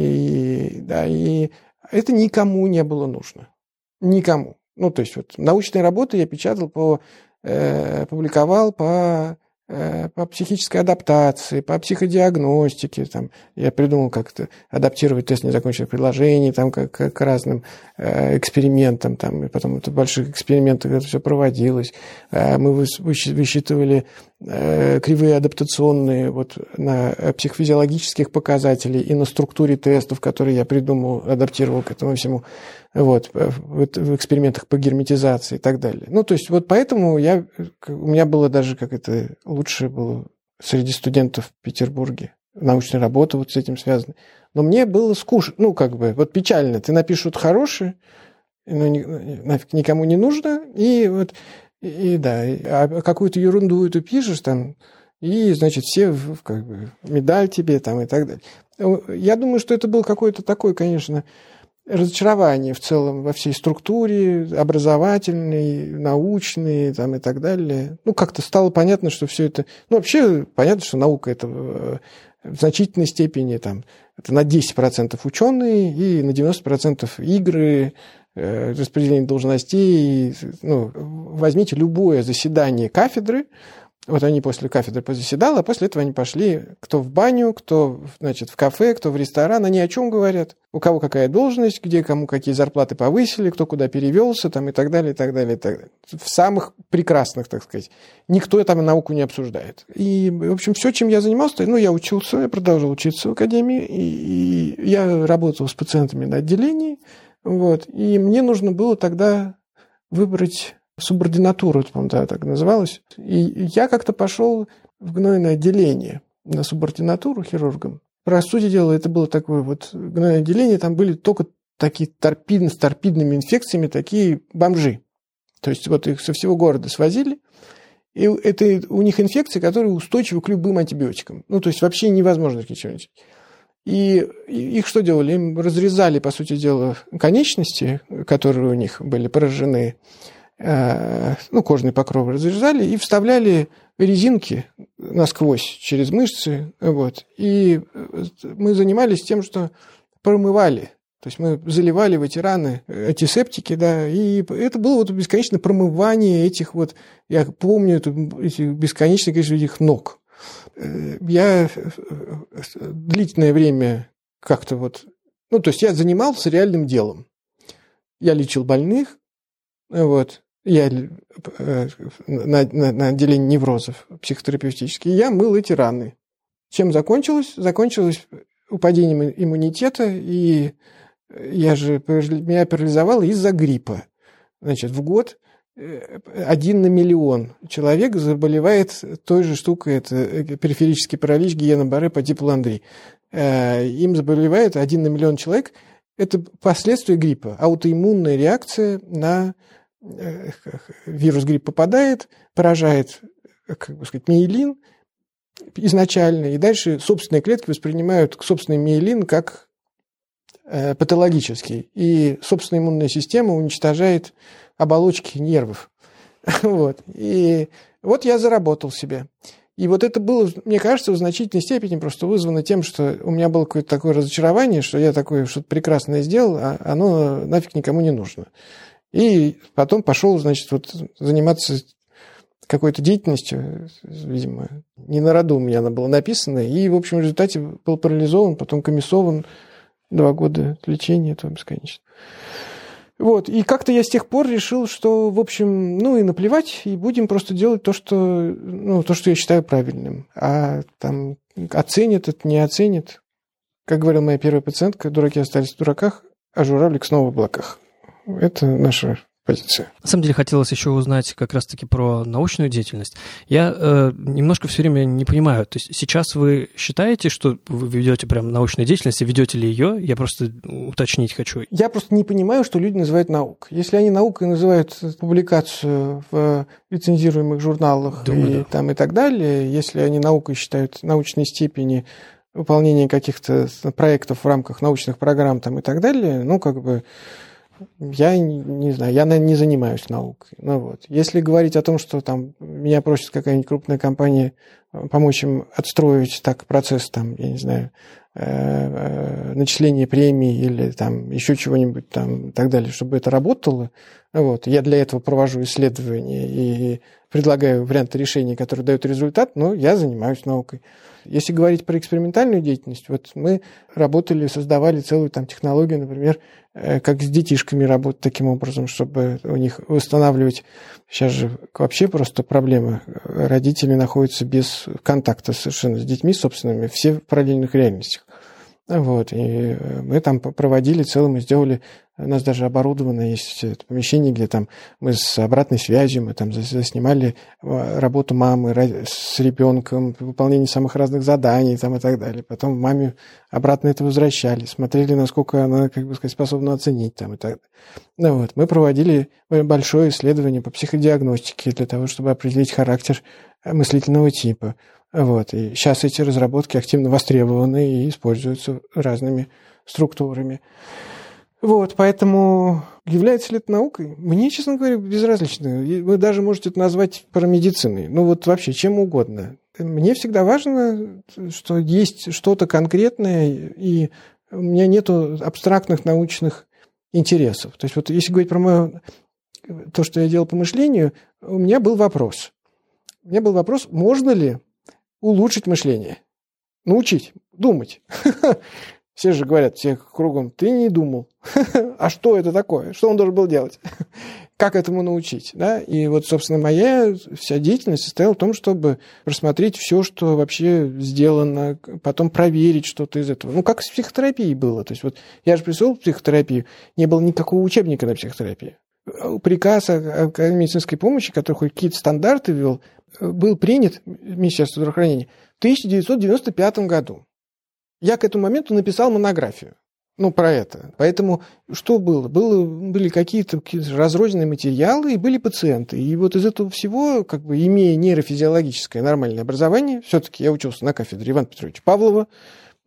И, да, и это никому не было нужно. Никому. Ну, то есть, вот, научные работы я печатал, по, э, публиковал по, э, по психической адаптации, по психодиагностике. Там, я придумал, как это адаптировать тест незаконченных предложений там, как, как к разным э, экспериментам. Там, и потом это в больших экспериментах это все проводилось. Э, мы высчитывали э, кривые адаптационные вот, на психофизиологических показателей и на структуре тестов, которые я придумал, адаптировал к этому всему. Вот, в экспериментах по герметизации и так далее. Ну, то есть, вот поэтому я, у меня было даже, как это лучше было среди студентов в Петербурге, научная работа вот с этим связана. Но мне было скучно, ну, как бы, вот печально. Ты напишешь что-то хорошее, ну, нафиг никому не нужно, и вот, и, и да, а какую-то ерунду ты пишешь там, и, значит, все, как бы, медаль тебе там и так далее. Я думаю, что это был какой-то такой, конечно, разочарование в целом во всей структуре, образовательной, научной там, и так далее. Ну, как-то стало понятно, что все это... Ну, вообще понятно, что наука это в значительной степени там, это на десять процентов ученые и на девяносто процентов игры, распределение должностей. Ну, возьмите любое заседание кафедры, вот они после кафедры позаседали, а после этого они пошли кто в баню, кто, значит, в кафе, кто в ресторан. Они о чем говорят? У кого какая должность, где кому какие зарплаты повысили, кто куда перевелся там, и так далее, и так далее, и так далее. В самых прекрасных, так сказать. Никто там науку не обсуждает. И, в общем, все, чем я занимался, ну, я учился, я продолжал учиться в академии, и, и я работал с пациентами на отделении, вот, и мне нужно было тогда выбрать субординатуру, по-моему, да, так называлось. И я как-то пошел в гнойное отделение на субординатуру хирургом. По сути дела, это было такое вот гнойное отделение, там были только такие торпидные, с торпидными инфекциями, такие бомжи. То есть вот их со всего города свозили, и это у них инфекции, которые устойчивы к любым антибиотикам. Ну, то есть вообще невозможно ничего лечить. И их что делали? Им разрезали, по сути дела, конечности, которые у них были поражены, ну, кожные покровы разрезали и вставляли резинки насквозь через мышцы. Вот. И мы занимались тем, что промывали. То есть мы заливали в эти раны антисептики, да, и это было вот бесконечное промывание этих вот, я помню, это, эти бесконечное количество этих ног. Я длительное время как-то вот, ну, то есть я занимался реальным делом. Я лечил больных, вот, я на, на, на отделении неврозов психотерапевтических, я мыл эти раны. Чем закончилось? Закончилось упадением иммунитета, и я же, меня парализовало из-за гриппа. Значит, в год один на миллион человек заболевает той же штукой, это периферический паралич Гиена-Барре по типу Ландри. Им заболевает один на миллион человек. Это последствия гриппа, аутоиммунная реакция на вирус гриппа попадает, поражает, как бы сказать, миелин изначально, и дальше собственные клетки воспринимают собственный миелин как патологический, и собственная иммунная система уничтожает оболочки нервов. Вот. И вот я заработал себе. И вот это было, мне кажется, в значительной степени просто вызвано тем, что у меня было какое-то такое разочарование, что я такое что-то прекрасное сделал, а оно нафиг никому не нужно. И потом пошел, значит, вот заниматься какой-то деятельностью, видимо, не на роду у меня она была написана, и, в общем, в результате был парализован, потом комиссован, два года лечения, это бесконечно. Вот, и как-то я с тех пор решил, что, в общем, ну и наплевать, и будем просто делать то, что, ну, то, что я считаю правильным. А там оценят это, не оценят. Как говорила моя первая пациентка, дураки остались в дураках, а журавлик снова в облаках. Это наша позиция. На самом деле хотелось еще узнать как раз-таки про научную деятельность. Я э, немножко все время не понимаю. То есть сейчас вы считаете, что вы ведете прям научную деятельность, и ведете ли ее? Я просто уточнить хочу. Я просто не понимаю, что люди называют наукой. Если они наукой называют публикацию в лицензируемых журналах Думаю, и, да. там, и так далее, если они наукой считают научные степени выполнения каких-то проектов в рамках научных программ там, и так далее, ну, как бы... Я не, не знаю, я не занимаюсь наукой. Ну, вот. Если говорить о том, что там меня просит какая-нибудь крупная компания помочь им отстроить так процесс, там, я не знаю, э, э, начисления премий или там еще чего-нибудь там и так далее, чтобы это работало, вот. Я для этого провожу исследования и предлагаю варианты решений, которые дают результат, но я занимаюсь наукой. Если говорить про экспериментальную деятельность, вот мы работали, создавали целую там технологию, например, как с детишками работать таким образом, чтобы у них восстанавливать. Сейчас же вообще просто проблема. Родители находятся без контакта совершенно с детьми собственными, все в параллельных реальностях. Вот. И мы там проводили целое, мы сделали, у нас даже оборудовано есть помещение, где там мы с обратной связью, мы там заснимали работу мамы с ребенком, выполнение самых разных заданий там, и так далее. Потом маме обратно это возвращали, смотрели, насколько она, как бы сказать, способна оценить там, и так далее. Ну, вот. Мы проводили большое исследование по психодиагностике для того, чтобы определить характер мыслительного типа. Вот. И сейчас эти разработки активно востребованы и используются разными структурами. Вот, поэтому является ли это наукой? Мне, честно говоря, безразлично. Вы даже можете это назвать парамедициной. Ну вот вообще чем угодно. Мне всегда важно, что есть что-то конкретное, и у меня нету абстрактных научных интересов. То есть вот если говорить про мое, то, что я делал по мышлению, у меня был вопрос. У меня был вопрос, можно ли улучшить мышление, научить думать. Все же говорят, все кругом, ты не думал. А что это такое? Что он должен был делать? Как этому научить? Да? И вот, собственно, моя вся деятельность состояла в том, чтобы рассмотреть все, что вообще сделано, потом проверить что-то из этого. Ну, как с психотерапией было. То есть вот я же пришел в психотерапию, не было никакого учебника на психотерапию. Приказ о медицинской помощи, который хоть какие-то стандарты ввел, был принят Министерством здравоохранения в тысяча девятьсот девяносто пятом году. Я к этому моменту написал монографию, ну, про это. Поэтому что было? было были какие-то разрозненные материалы, и были пациенты. И вот из этого всего, как бы имея нейрофизиологическое нормальное образование, все-таки я учился на кафедре Ивана Петровича Павлова,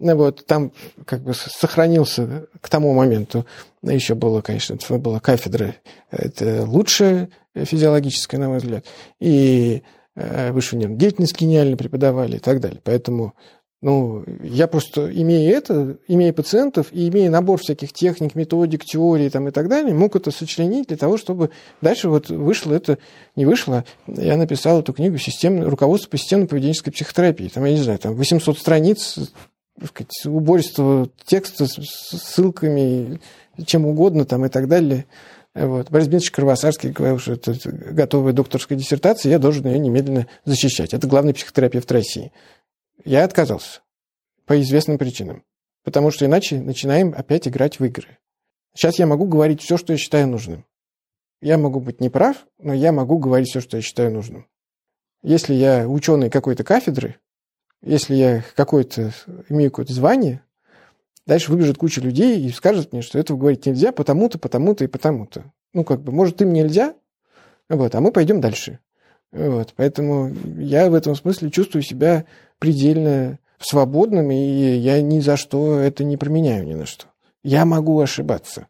Вот, там как бы сохранился к тому моменту, еще было, конечно, была кафедра, это лучшая физиологическая, на мой взгляд, и высшую нервную деятельность гениально преподавали и так далее. Поэтому, ну, я просто, имея это, имея пациентов и имея набор всяких техник, методик, теорий там, и так далее, мог это сочленить для того, чтобы дальше вот вышло это, не вышло, я написал эту книгу «Системное руководство по системно-поведенческой психотерапии». Там, я не знаю, там восемьсот страниц, так сказать, убористого текста с ссылками, чем угодно там, и так далее. Вот. Борис Дмитриевич Кровосарский говорил, что это готовая докторская диссертация, я должен ее немедленно защищать. Это главный психотерапевт России. Я отказался по известным причинам, потому что иначе начинаем опять играть в игры. Сейчас я могу говорить все, что я считаю нужным. Я могу быть неправ, но я могу говорить все, что я считаю нужным. Если я ученый какой-то кафедры, если я какой-то, имею какое-то звание, дальше выбежит куча людей и скажет мне, что этого говорить нельзя, потому-то, потому-то и потому-то. Ну, как бы, может, им нельзя, вот, а мы пойдем дальше. Вот, поэтому я в этом смысле чувствую себя предельно свободным, и я ни за что это не променяю ни на что. Я могу ошибаться.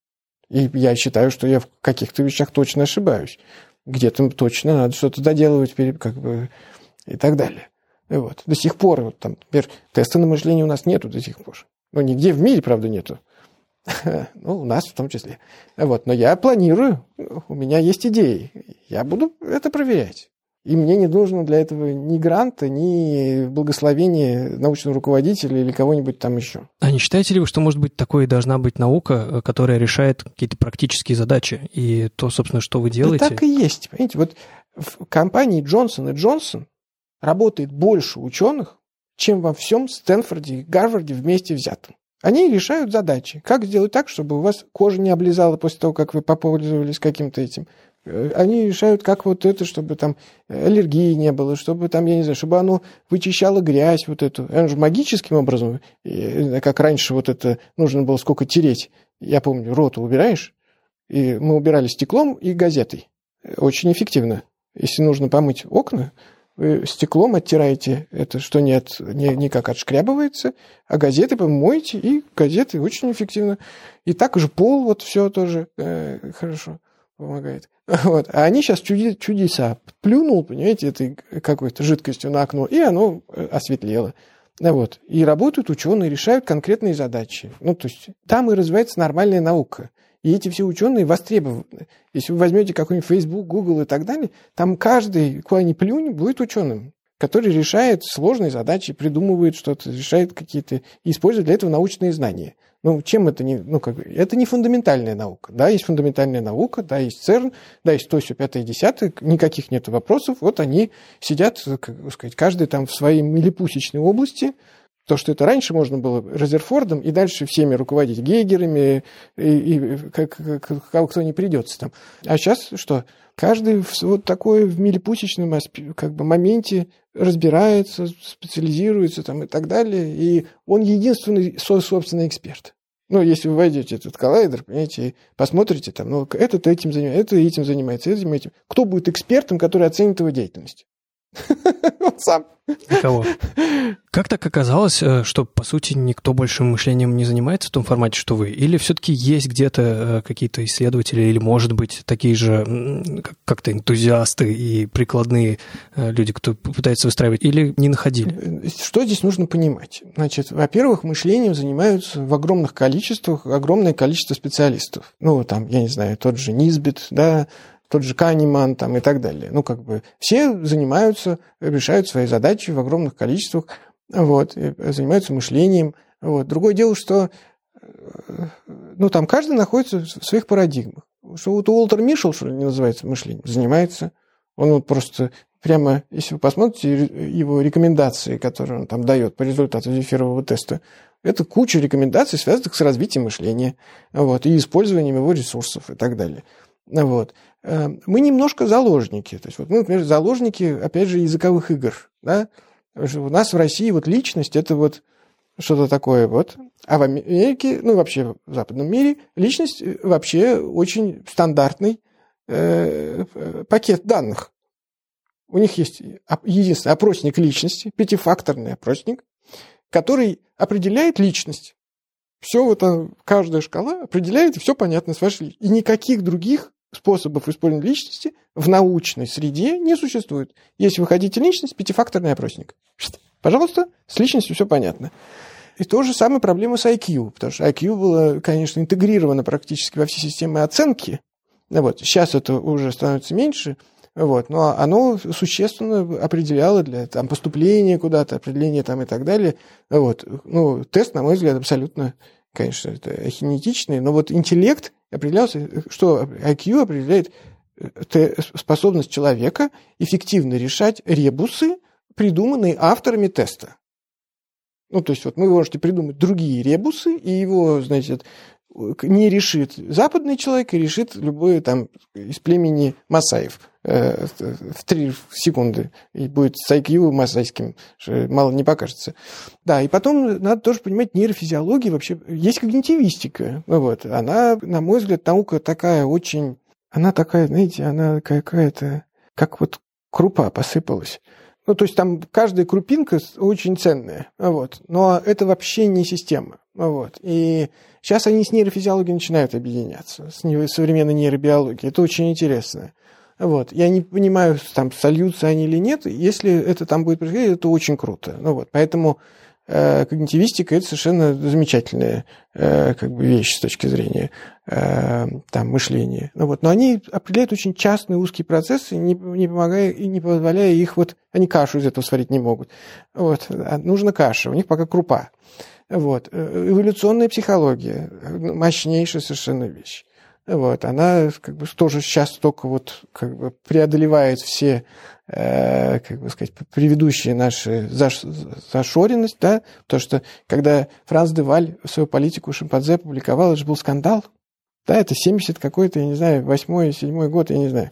И я считаю, что я в каких-то вещах точно ошибаюсь. Где-то точно надо что-то доделывать, как бы, и так далее. Вот. До сих пор, вот, там, например, теста на мышление у нас нету до сих пор. Ну, нигде в мире, правда, нету. Ну, у нас в том числе. Вот. Но я планирую, у меня есть идеи. Я буду это проверять. И мне не нужно для этого ни гранта, ни благословения научного руководителя или кого-нибудь там еще. А не считаете ли вы, что, может быть, такой должна быть наука, которая решает какие-то практические задачи? И то, собственно, что вы делаете? Да так и есть. Понимаете, вот в компании Джонсон и Джонсон работает больше ученых, чем во всем Стэнфорде и Гарварде вместе взятым. Они решают задачи. Как сделать так, чтобы у вас кожа не облизала после того, как вы попользовались каким-то этим. Они решают, как вот это, чтобы там аллергии не было, чтобы там, я не знаю, чтобы оно вычищало грязь вот эту. Оно же магическим образом, как раньше вот это нужно было сколько тереть. Я помню, рот убираешь, и мы убирали стеклом и газетой. Очень эффективно. Если нужно помыть окна, вы стеклом оттираете это, что не, от, не никак отшкрябывается, а газеты помоете, и газеты очень эффективно. И так же пол, вот все тоже э, хорошо помогает. Вот. А они сейчас чуди, чудеса. Плюнул, понимаете, этой какой-то жидкостью на окно, и оно осветлело. Вот. И работают ученые, решают конкретные задачи. Ну, то есть там и развивается нормальная наука. И эти все ученые востребованы. Если вы возьмете какой-нибудь Facebook, Google и так далее, там каждый, куда ни плюнь, будет ученым, который решает сложные задачи, придумывает что-то, решает какие-то, и использует для этого научные знания. Ну, чем это не... Ну, как, это не фундаментальная наука. Да, есть фундаментальная наука, да, есть ЦЕРН, да, есть то, все пятое, десятое, никаких нет вопросов. Вот они сидят, как сказать, каждый там в своей милипусечной области. То, что это раньше можно было Резерфордом и дальше всеми руководить Гейгерами и, и как, как, как кто не придется там. А сейчас что? Каждый в вот такой в милипусечном как бы моменте разбирается, специализируется там и так далее. И он единственный собственный эксперт. Ну, если вы войдете в этот коллайдер, понимаете, и посмотрите там, ну, этот этим занимается, это этим занимается, этим этим. Кто будет экспертом, который оценит его деятельность? Он сам. Никого. Как так оказалось, что, по сути, никто больше мышлением не занимается в том формате, что вы? Или все-таки есть где-то какие-то исследователи, или, может быть, такие же как-то энтузиасты и прикладные люди, кто пытается выстраивать, или не находили? Что здесь нужно понимать? Значит, во-первых, мышлением занимаются в огромных количествах огромное количество специалистов. Ну, там, я не знаю, тот же Низбет, да, тот же Канеман там, и так далее. Ну, как бы все занимаются, решают свои задачи в огромных количествах, вот, занимаются мышлением. Вот. Другое дело, что ну, там каждый находится в своих парадигмах. Что вот Уолтер Мишел, что ли, не называется мышлением, занимается. Он вот просто прямо, если вы посмотрите его рекомендации, которые он там дает по результату зефирового теста, это куча рекомендаций, связанных с развитием мышления, вот, и использованием его ресурсов и так далее. Вот. Мы немножко заложники. То есть, вот мы, например, заложники, опять же, языковых игр. Да? У нас в России вот личность – это вот что-то такое вот. А в Америке, ну, вообще в западном мире, личность вообще очень стандартный э, пакет данных. У них есть единственный опросник личности, пятифакторный опросник. который определяет личность. Все вот, каждая шкала определяет, и все понятно с вашей личностью. И никаких других способов использования личности в научной среде не существует. Если вы хотите личность, пятифакторный опросник. Пожалуйста, с личностью все понятно. И то же самое проблема с ай кью, потому что ай кью было, конечно, интегрировано практически во все системы оценки. Вот. Сейчас это уже становится меньше, вот. Но оно существенно определяло для там, поступления куда-то, определения там, и так далее. Вот. Ну, тест, на мой взгляд, абсолютно, конечно, это ахинетичный, но вот интеллект определялся, что ай кью определяет способность человека эффективно решать ребусы, придуманные авторами теста. Ну, то есть, вот вы можете придумать другие ребусы, и его, значит, не решит западный человек, и решит любой там из племени масаев э, в три секунды. И будет с ай кью масайским, что мало не покажется. Да, и потом надо тоже понимать, нейрофизиология вообще... Есть когнитивистика. Вот. Она, на мой взгляд, наука такая очень... Она такая, знаете, она какая-то... Как вот крупа посыпалась. Ну, то есть там каждая крупинка очень ценная, вот. Но это вообще не система. Вот. И сейчас они с нейрофизиологией начинают объединяться, с современной нейробиологией. Это очень интересно. Вот. Я не понимаю, там, сольются они или нет. Если это там будет происходить, это очень круто. Ну, вот. Поэтому э, когнитивистика – это совершенно замечательная э, как бы вещь с точки зрения э, там, мышления. Ну, вот. Но они определяют очень частные узкие процессы, не, не помогая и не позволяя их вот... Они кашу из этого сварить не могут. Вот. А нужна каша, у них пока крупа. Вот. Эволюционная психология – мощнейшая совершенно вещь. Вот. Она как бы тоже сейчас только вот как бы преодолевает все, э, как бы сказать, предыдущие наши заш, зашоренность, да, потому что когда Франц де Валь свою политику шимпанзе опубликовал, это же был скандал, да, это семьдесят какой-то, я не знаю, восьмой, седьмой год, я не знаю,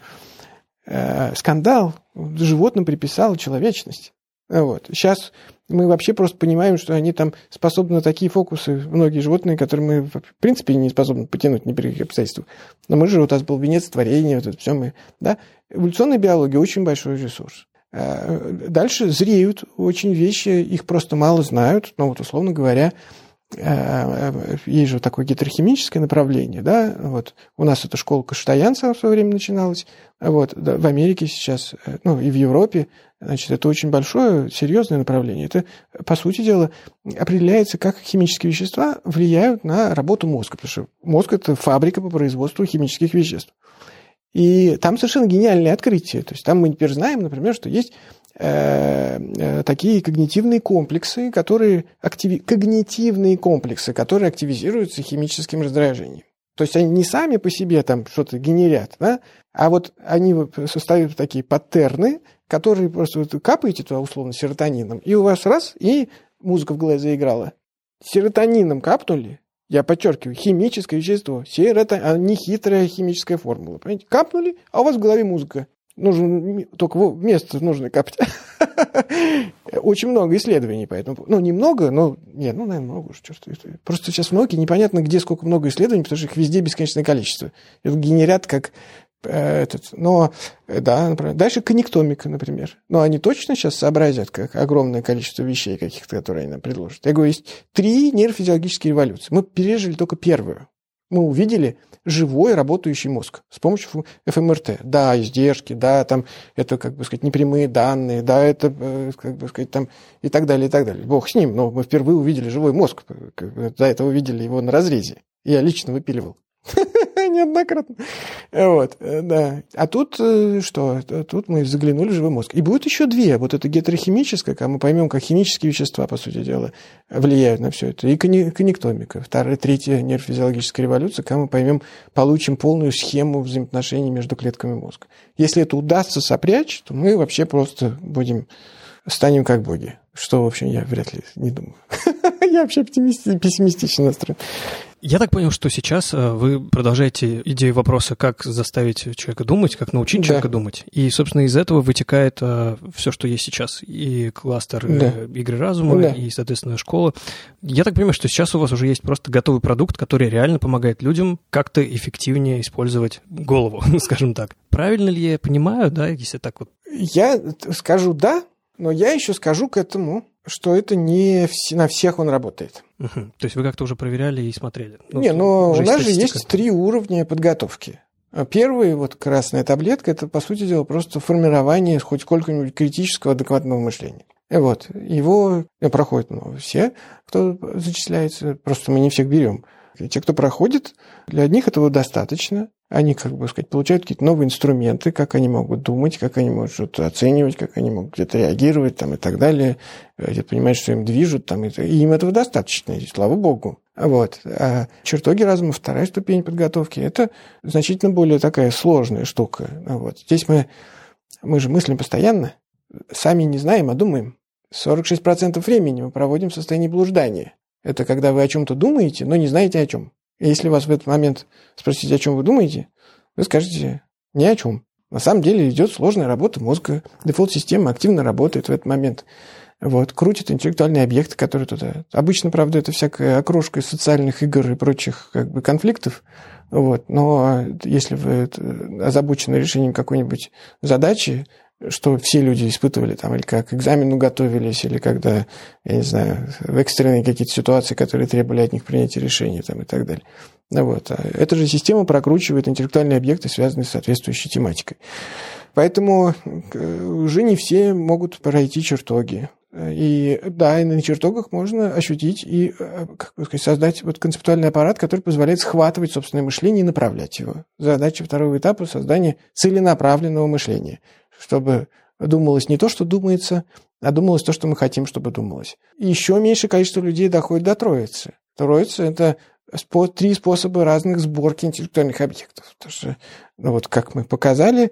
э, скандал, животным приписал человечность. Вот. Сейчас мы вообще просто понимаем, что они там способны на такие фокусы, многие животные, которые мы, в принципе, не способны потянуть ни при каких обстоятельствах. Но мы же, вот у нас был венец творения, вот это все мы, да. Эволюционная биология очень большой ресурс. Дальше зреют очень вещи, их просто мало знают, но вот, условно говоря, есть же такое гетерохимическое направление, да, вот у нас эта школа Каштаянца в свое время начиналась, вот, да, в Америке сейчас, ну, и в Европе, значит, это очень большое, серьезное направление. Это, по сути дела, определяется, как химические вещества влияют на работу мозга, потому что мозг – это фабрика по производству химических веществ. И там совершенно гениальное открытие. То есть там мы теперь знаем, например, что есть э, э, такие когнитивные комплексы, которые активи... когнитивные комплексы, которые активизируются химическим раздражением. То есть они не сами по себе там что-то генерят, да? А вот они создают такие паттерны, которые просто вот капаете туда условно серотонином, и у вас раз, и музыка в голове заиграла. Серотонином капнули, я подчеркиваю, химическое вещество, серотонин, а не хитрая химическая формула. Понимаете? Капнули, а у вас в голове музыка. Нужно только место нужно капать. Очень много исследований поэтому. Ну, немного, но... Нет, ну, наверное, много уж. Просто сейчас в науке непонятно, где сколько много исследований, потому что их везде бесконечное количество. Это генерят как... Этот, но, да, например. Дальше коннектомика, например. Но они точно сейчас сообразят, как огромное количество вещей каких-то, которые они нам предложат. Я говорю, есть три нейрофизиологические революции. Мы пережили только первую. Мы увидели живой работающий мозг с помощью эф эм эр тэ. Да, издержки, да, там это, как бы сказать, непрямые данные, да, это, как бы сказать, там и так далее, и так далее. Бог с ним, но мы впервые увидели живой мозг. До этого увидели его на разрезе. Я лично выпиливал. Неоднократно. Вот, да. А тут что? Тут мы заглянули в живой мозг. И будет еще две. Вот это гетерохимическое, когда мы поймем, как химические вещества, по сути дела, влияют на все это. И коннектомика. Вторая, третья нейрофизиологическая революция, когда мы поймем, получим полную схему взаимоотношений между клетками мозга. Если это удастся сопрячь, то мы вообще просто будем, станем как боги. Что, в общем, я вряд ли не думаю. Я вообще пессимистично настроен. Я так понял, что сейчас вы продолжаете идею вопроса, как заставить человека думать, как научить да. человека думать. И, собственно, из этого вытекает а, все, что есть сейчас. И кластер да. игры разума, да. и, соответственно, школа. Я так понимаю, что сейчас у вас уже есть просто готовый продукт, который реально помогает людям как-то эффективнее использовать голову, скажем так. Правильно ли я понимаю, да, если так вот? Я скажу «да», но я еще скажу к этому что это не вс- на всех он работает. Угу. То есть вы как-то уже проверяли и смотрели? Ну, не, но у нас же статистика. есть три уровня подготовки. Первый, вот красная таблетка, это, по сути дела, просто формирование хоть сколько-нибудь критического адекватного мышления. И вот, его проходят ну, все, кто зачисляется, просто мы не всех берем. И те, кто проходит, для одних этого достаточно. Они, как бы сказать, получают какие-то новые инструменты, как они могут думать, как они могут что-то оценивать, как они могут где-то реагировать там, и так далее, где-то понимать, что им движут, там, и, и им этого достаточно, и слава богу. Вот. А чертоги разума, вторая ступень подготовки, это значительно более такая сложная штука. Вот. Здесь мы, мы же мыслим постоянно, сами не знаем, а думаем. сорок шесть процентов времени мы проводим в состоянии блуждания. Это когда вы о чем-то думаете, но не знаете о чем. И если вас в этот момент спросить, о чем вы думаете, вы скажете ни о чем. На самом деле идет сложная работа мозга. Дефолт-система активно работает в этот момент. Вот, крутит интеллектуальные объекты, которые туда... Обычно, правда, это всякая окрошка из социальных игр и прочих как бы, конфликтов. Вот. Но если вы озабочены решением какой-нибудь задачи, что все люди испытывали, там, или как к экзамену готовились, или когда, я не знаю, в экстренные какие-то ситуации, которые требовали от них принятия решений, там, и так далее. Вот. А эта же система прокручивает интеллектуальные объекты, связанные с соответствующей тематикой. Поэтому уже не все могут пройти чертоги. И да, и на чертогах можно ощутить и, как бы сказать, создать вот концептуальный аппарат, который позволяет схватывать собственное мышление и направлять его. Задача второго этапа – создание целенаправленного мышления, чтобы думалось не то, что думается, а думалось то, что мы хотим, чтобы думалось. И еще меньшее количество людей доходит до троицы. Троица – это три способа разных сборки интеллектуальных объектов. Потому что, ну вот как мы показали,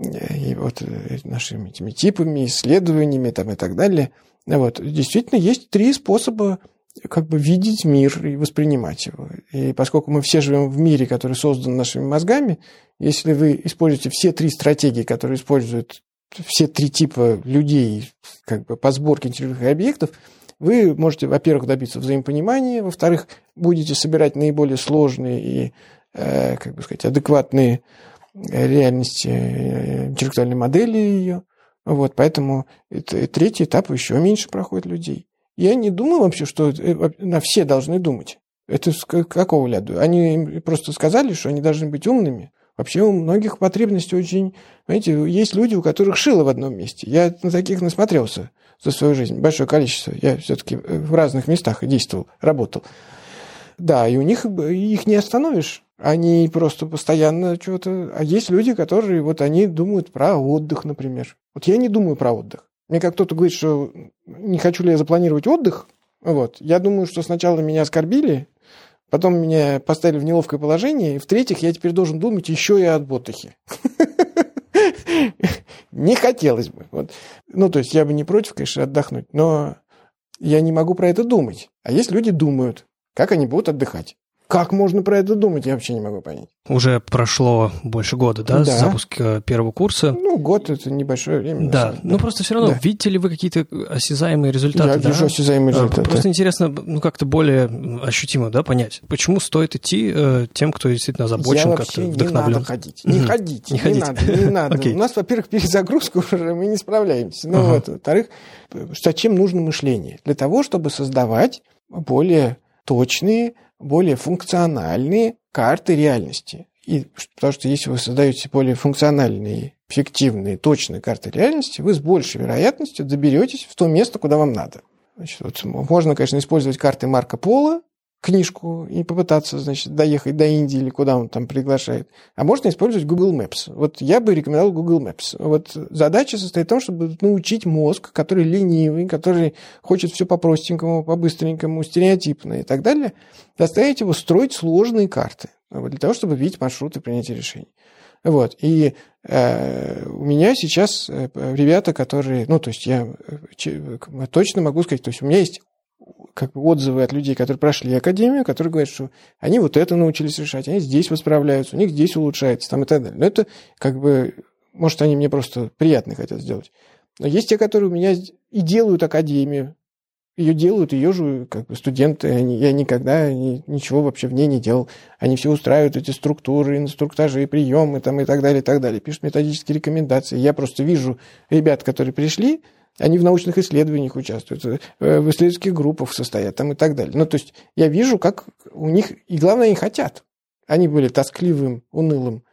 и вот нашими этими типами, исследованиями там, и так далее, вот, действительно есть три способа как бы видеть мир и воспринимать его. И поскольку мы все живем в мире, который создан нашими мозгами, если вы используете все три стратегии, которые используют все три типа людей как бы, по сборке интеллектуальных объектов, вы можете, во-первых, добиться взаимопонимания, во-вторых, будете собирать наиболее сложные и, э, как бы сказать, адекватные реальности интеллектуальной модели ее. Вот, поэтому это, третий этап еще меньше проходит людей. Я не думаю вообще, что на все должны думать. Это с какого ляду? Они просто сказали, что они должны быть умными. Вообще у многих потребностей очень... Знаете, есть люди, у которых шило в одном месте. Я на таких насмотрелся за свою жизнь. Большое количество. Я все-таки в разных местах действовал, работал. Да, и у них их не остановишь. Они просто постоянно чего-то... А есть люди, которые вот они думают про отдых, например. Вот я не думаю про отдых. Мне как кто-то говорит, что не хочу ли я запланировать отдых. Вот. Я думаю, что сначала меня оскорбили, потом меня поставили в неловкое положение, и в-третьих, я теперь должен думать еще и об отдыхе. Не хотелось бы. Ну, то есть я бы не против, конечно, отдохнуть, но я не могу про это думать. А есть люди думают, как они будут отдыхать. Как можно про это думать, я вообще не могу понять. Уже прошло больше года, да, да. с запуска первого курса? Ну, год – это небольшое время. Да, но просто все равно, да. Видите ли вы какие-то осязаемые результаты? Я да? вижу осязаемые результаты. Просто интересно, ну, как-то более ощутимо, да, понять, почему стоит идти э, тем, кто действительно озабочен, как-то вдохновлен. Не надо ходить, не ходите, не, не ходите. надо, не надо. Okay. У нас, во-первых, перезагрузка уже, мы не справляемся. Ну, uh-huh. вот, во-вторых, зачем нужно мышление? Для того, чтобы создавать более точные, более функциональные карты реальности. И, потому что если вы создаете более функциональные, эффективные, точные карты реальности, вы с большей вероятностью доберетесь в то место, куда вам надо. Значит, вот можно, конечно, использовать карты Марко Поло, книжку, и попытаться, значит, доехать до Индии или куда он там приглашает. А можно использовать Google Maps. Вот я бы рекомендовал Google Maps. Вот задача состоит в том, чтобы научить мозг, который ленивый, который хочет все по-простенькому, по-быстренькому, стереотипно и так далее, заставить его строить сложные карты для того, чтобы видеть маршруты принятия решений. Вот. И э, у меня сейчас ребята, которые... Ну, то есть я точно могу сказать, то есть у меня есть как бы отзывы от людей, которые прошли академию, которые говорят, что они вот это научились решать, они здесь восправляются, у них здесь улучшается, там и так далее. Но это как бы, может, они мне просто приятно хотят сделать. Но есть те, которые у меня и делают академию, ее делают, ее же как бы студенты, они, я никогда ни, ничего вообще в ней не делал. Они все устраивают эти структуры, инструктажи, приемы там, и так далее, и так далее. Пишут методические рекомендации. Я просто вижу ребят, которые пришли, Они в научных исследованиях участвуют, в исследовательских группах состоят там и так далее. Ну, то есть я вижу, как у них, и главное, они хотят. Они были тоскливым, унылым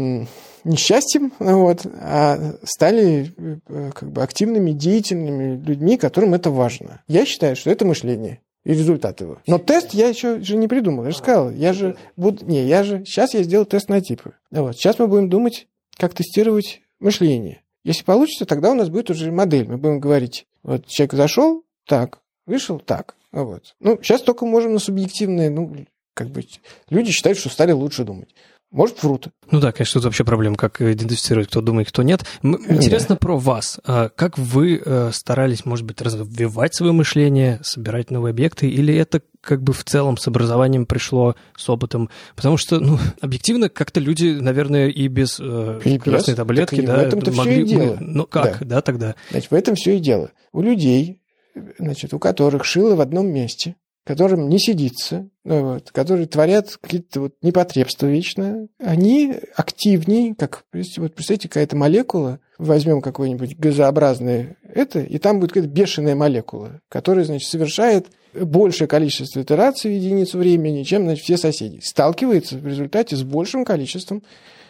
несчастьем, вот, а стали как бы активными, деятельными людьми, которым это важно. Я считаю, что это мышление и результат его. Но тест я еще же не придумал. Я же сказал, я же буду... Не, я же... Сейчас я сделал тест на типы. Вот. Сейчас мы будем думать, как тестировать мышление. Если получится, тогда у нас будет уже модель. Мы будем говорить, вот человек зашел, так, вышел, так. Вот. Ну, сейчас только можем на субъективные, ну, как бы, люди считают, что стали лучше думать. Может, врут. Ну да, конечно, тут вообще проблема, как идентифицировать, кто думает, кто нет. Интересно да. про вас. Как вы старались, может быть, развивать свое мышление, собирать новые объекты, или это как бы в целом с образованием пришло, с опытом? Потому что, ну, объективно, как-то люди, наверное, и без э, красной таблетки, да, в этом-то могли... все и дело. Ну как, да. да, тогда? Значит, в этом все и дело. У людей, значит, у которых шило в одном месте, которым не сидится, вот, которые творят какие-то вот непотребства вечно, они активнее, как, вот представьте, какая-то молекула, возьмем какое-нибудь газообразное это, и там будет какая-то бешеная молекула, которая, значит, совершает большее количество итераций в единицу времени, чем, значит, все соседи. Сталкивается в результате с большим количеством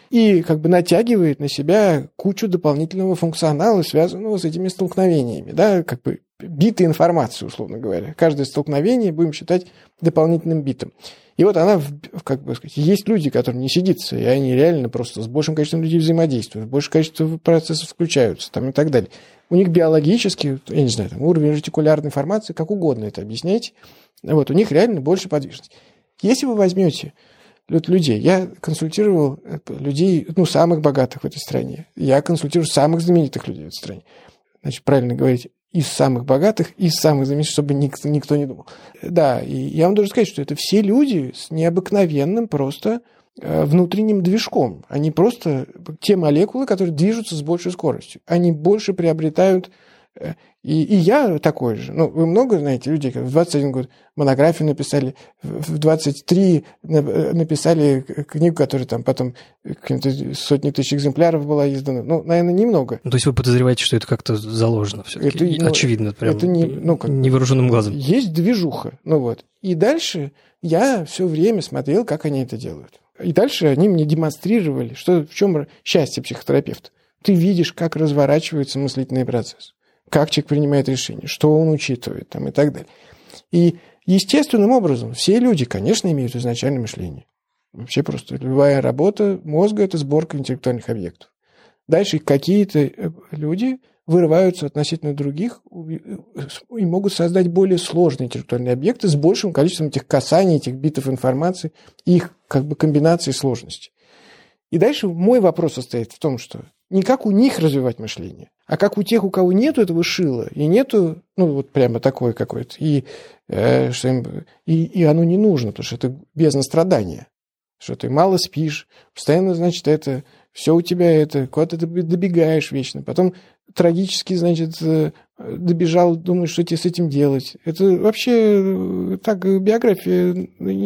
и как бы натягивает на себя кучу дополнительного функционала, связанного с этими столкновениями, да, как бы биты информации, условно говоря. Каждое столкновение будем считать дополнительным битом. И вот она, как бы сказать, есть люди, которым не сидится, и они реально просто с большим количеством людей взаимодействуют, большее количество процессов включаются там, и так далее. У них биологически, я не знаю, там, уровень ретикулярной информации, как угодно это объясняйте, вот, у них реально больше подвижности. Если вы возьмете людей, я консультировал людей, ну, самых богатых в этой стране, я консультирую самых знаменитых людей в этой стране, значит, правильно говорить, из самых богатых, из самых знаменитых, чтобы никто, никто не думал. Да, и я вам должен сказать, что это все люди с необыкновенным просто э, внутренним движком. Они просто те молекулы, которые движутся с большей скоростью. Они больше приобретают... Э, и, и я такой же. Ну, вы много знаете людей, которые в двадцать один год монографию написали, в двадцать три написали книгу, которая там потом какие-то сотни тысяч экземпляров была издана. Ну, наверное, немного. Ну, то есть вы подозреваете, что это как-то заложено все-таки? Это, ну, очевидно, прям это не, ну, как, невооруженным глазом. Есть движуха. Ну вот. И дальше я все время смотрел, как они это делают. И дальше они мне демонстрировали, что, в чем счастье психотерапевта. Ты видишь, как разворачивается мыслительный процесс, как человек принимает решения, что он учитывает там, и так далее. И естественным образом все люди, конечно, имеют изначальное мышление. Вообще просто любая работа мозга – это сборка интеллектуальных объектов. Дальше какие-то люди вырываются относительно других и могут создать более сложные интеллектуальные объекты с большим количеством этих касаний, этих битов информации, их как бы комбинации сложностей. И дальше мой вопрос состоит в том, что не как у них развивать мышление, а как у тех, у кого нету этого шила, и нету, ну, вот прямо такое какое-то, и, э, что им, и, и оно не нужно, потому что это бездна страдания, что ты мало спишь, постоянно, значит, это, все у тебя это, куда-то ты добегаешь вечно, потом трагически, значит, добежал, думаешь, что тебе с этим делать. Это вообще так биография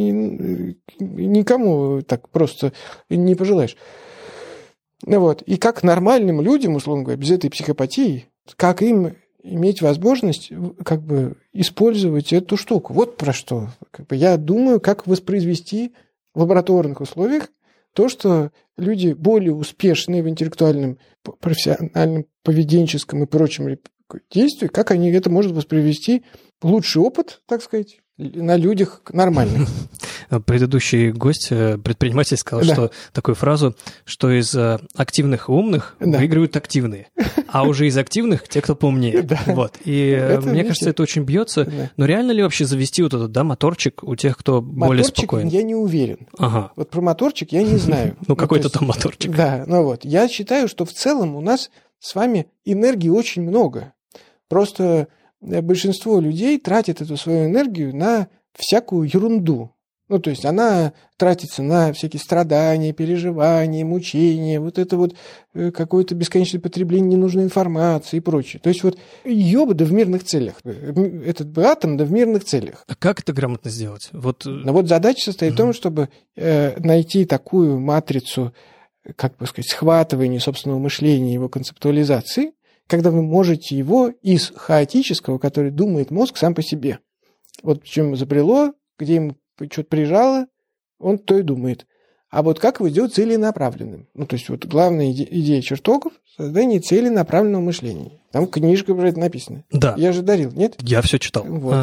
никому так просто не пожелаешь. Вот. И как нормальным людям, условно говоря, без этой психопатии, как им иметь возможность как бы использовать эту штуку. Вот про что. Как бы я думаю, как воспроизвести в лабораторных условиях то, что люди более успешные в интеллектуальном, профессиональном, поведенческом и прочем действии, как они это могут воспроизвести лучший опыт, так сказать, на людях нормальных. Предыдущий гость, предприниматель, сказал, да. что такую фразу, что из активных и умных да. выигрывают активные, а уже из активных те, кто поумнее. Да. Вот. И это, мне видите, кажется, это очень бьется. Да. Но реально ли вообще завести вот этот, да, моторчик у тех, кто моторчик более спокоен? Я не уверен. Ага. Вот про моторчик я не знаю. Ну, какой-то там моторчик. Да, ну вот. Я считаю, что в целом у нас с вами энергии очень много. Просто большинство людей тратит эту свою энергию на всякую ерунду. Ну, то есть она тратится на всякие страдания, переживания, мучения, вот это вот какое-то бесконечное потребление ненужной информации и прочее. То есть вот ёба да в мирных целях. Этот бы атом да в мирных целях. А как это грамотно сделать? Вот... Но вот задача состоит угу. в том, чтобы э, найти такую матрицу, как бы сказать, схватывания собственного мышления, его концептуализации, когда вы можете его из хаотического, который думает мозг сам по себе. Вот чем ему забрело, где ему что-то прижало, он то и думает. А вот как его сделать целенаправленным? Ну, то есть, вот главная иде- идея чертогов – создание целенаправленного мышления. Там книжка про это написана. Да. Я же дарил, нет? Я все читал. Вот.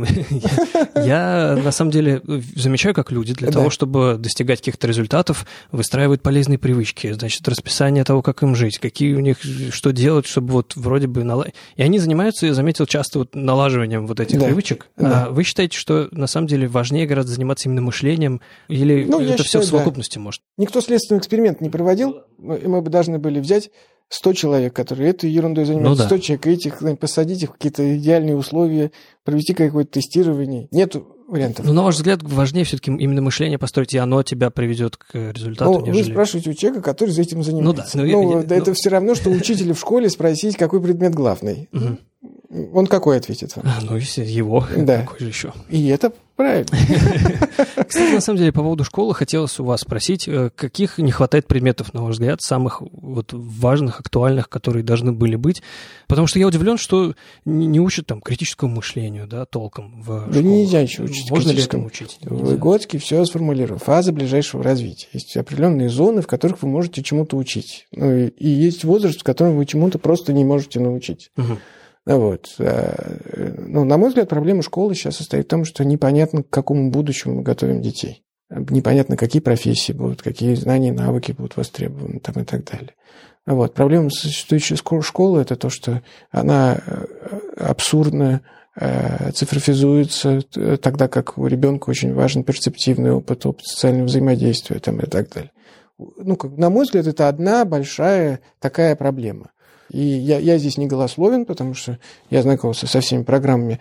Я, на самом деле, замечаю, как люди для того, чтобы достигать каких-то результатов, выстраивают полезные привычки, значит, расписание того, как им жить, какие у них, что делать, чтобы вот вроде бы наладить. И они занимаются, я заметил, часто вот налаживанием вот этих привычек. Вы считаете, что на самом деле важнее гораздо заниматься именно мышлением, или это все в совокупности может? Никто следственный эксперимент не проводил, мы бы должны были взять сто человек, которые этой ерундой занимаются, ну, да. сто человек, этих посадить их в какие-то идеальные условия, провести какое-то тестирование. Нет вариантов. Но, на ваш взгляд, важнее все-таки именно мышление построить, и оно тебя приведет к результату, ну, нежели... Вы спрашиваете у человека, который за этим занимается. Ну, да, ну, я, да, это ну... все равно, что учителя в школе спросить, какой предмет главный. Угу. Он какой ответит вам? А, ну, если его, да. Какой же еще? И это правильно. Кстати, на самом деле, по поводу школы хотелось у вас спросить, каких не хватает предметов, на ваш взгляд, самых вот важных, актуальных, которые должны были быть? Потому что я удивлен, что не учат там критическому мышлению, да, толком в школе. Да нельзя еще учить. Можно ли этому учить? Выгодский все сформулировал. Фаза ближайшего развития. Есть определенные зоны, в которых вы можете чему-то учить. Ну, и, и есть возраст, в котором вы чему-то просто не можете научить. Угу. Вот. Ну, на мой взгляд, проблема школы сейчас состоит в том, что непонятно, к какому будущему мы готовим детей. Непонятно, какие профессии будут, какие знания и навыки будут востребованы там, и так далее. Вот. Проблема существующей школы – это то, что она абсурдно цифровизуется, тогда как у ребенка очень важен перцептивный опыт, опыт социального взаимодействия там, и так далее. Ну, как, на мой взгляд, это одна большая такая проблема. И я, я здесь не голословен, потому что я знакомился со всеми программами.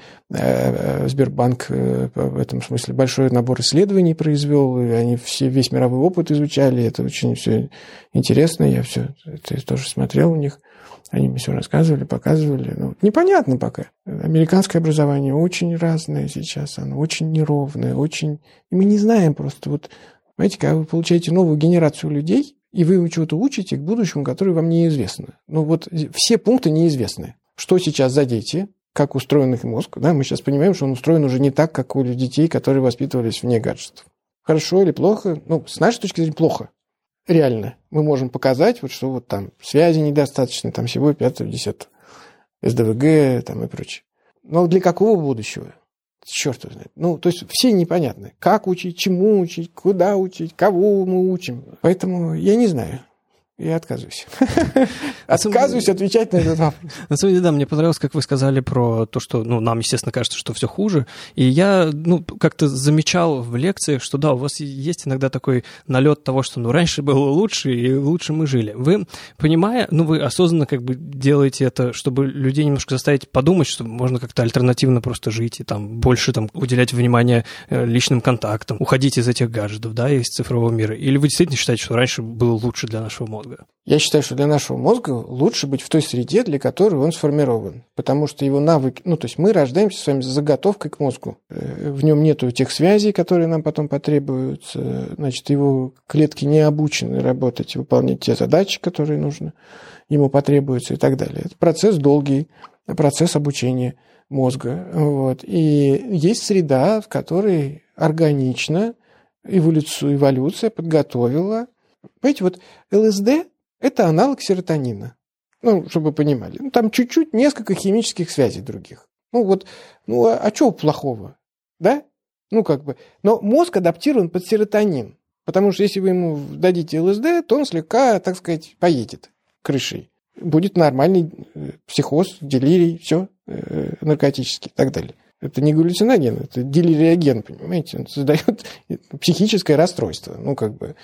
Сбербанк в этом смысле большой набор исследований произвел, и они все, весь мировой опыт изучали. Это очень все интересно. Я все это тоже смотрел у них. Они мне все рассказывали, показывали. Ну, непонятно пока. Американское образование очень разное сейчас. Оно очень неровное, очень... И мы не знаем просто. Вот, знаете, когда вы получаете новую генерацию людей, и вы чего-то учите к будущему, которое вам неизвестно. Ну вот все пункты неизвестны. Что сейчас за дети, как устроен их мозг. Да? Мы сейчас понимаем, что он устроен уже не так, как у детей, которые воспитывались вне гаджетов. Хорошо или плохо? Ну, с нашей точки зрения, плохо. Реально. Мы можем показать, вот, что вот там связи недостаточно, там всего пятого, десятого, эс дэ вэ гэ там, и прочее. Но для какого будущего? Черт его знает. Ну, то есть все непонятно. Как учить, чему учить, куда учить, кого мы учим. Поэтому я не знаю. Я отказываюсь. Отказываюсь отвечать на этот вопрос. На самом деле, да, мне понравилось, как вы сказали про то, что, ну, нам, естественно, кажется, что все хуже. И я, ну, как-то замечал в лекциях, что, да, у вас есть иногда такой налет того, что, ну, раньше было лучше, и лучше мы жили. Вы, понимая, ну, вы осознанно как бы делаете это, чтобы людей немножко заставить подумать, что можно как-то альтернативно просто жить и там больше там уделять внимание личным контактам, уходить из этих гаджетов, да, из цифрового мира. Или вы действительно считаете, что раньше было лучше для нашего мозга? Я считаю, что для нашего мозга лучше быть в той среде, для которой он сформирован. Потому что его навыки... Ну, то есть мы рождаемся с вами с заготовкой к мозгу. В нем нету тех связей, которые нам потом потребуются. Значит, его клетки не обучены работать, выполнять те задачи, которые нужно ему потребуются и так далее. Это процесс долгий, процесс обучения мозга. Вот. И есть среда, в которой органично эволюция, эволюция подготовила. Понимаете, вот эл эс дэ – это аналог серотонина. Ну, чтобы вы понимали. Ну, там чуть-чуть несколько химических связей других. Ну, вот, ну, а, а чего плохого? Да? Ну, как бы. Но мозг адаптирован под серотонин. Потому что если вы ему дадите эл эс дэ, то он слегка, так сказать, поедет крышей. Будет нормальный психоз, делирий, все, э, наркотический и так далее. Это не галлюциноген, это делириоген, понимаете? Он создает психическое расстройство. Ну, как бы,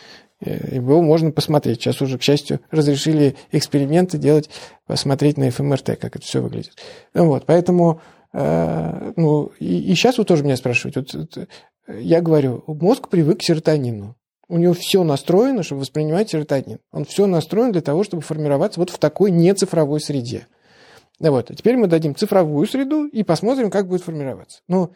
его можно посмотреть. Сейчас уже, к счастью, разрешили эксперименты делать, посмотреть на эф эм эр тэ, как это все выглядит. Вот, поэтому, э, ну, и, и сейчас вы тоже меня спрашиваете. Вот, вот, я говорю, мозг привык к серотонину. У него все настроено, чтобы воспринимать серотонин. Он все настроен для того, чтобы формироваться вот в такой нецифровой среде. Вот. А теперь мы дадим цифровую среду и посмотрим, как будет формироваться. Но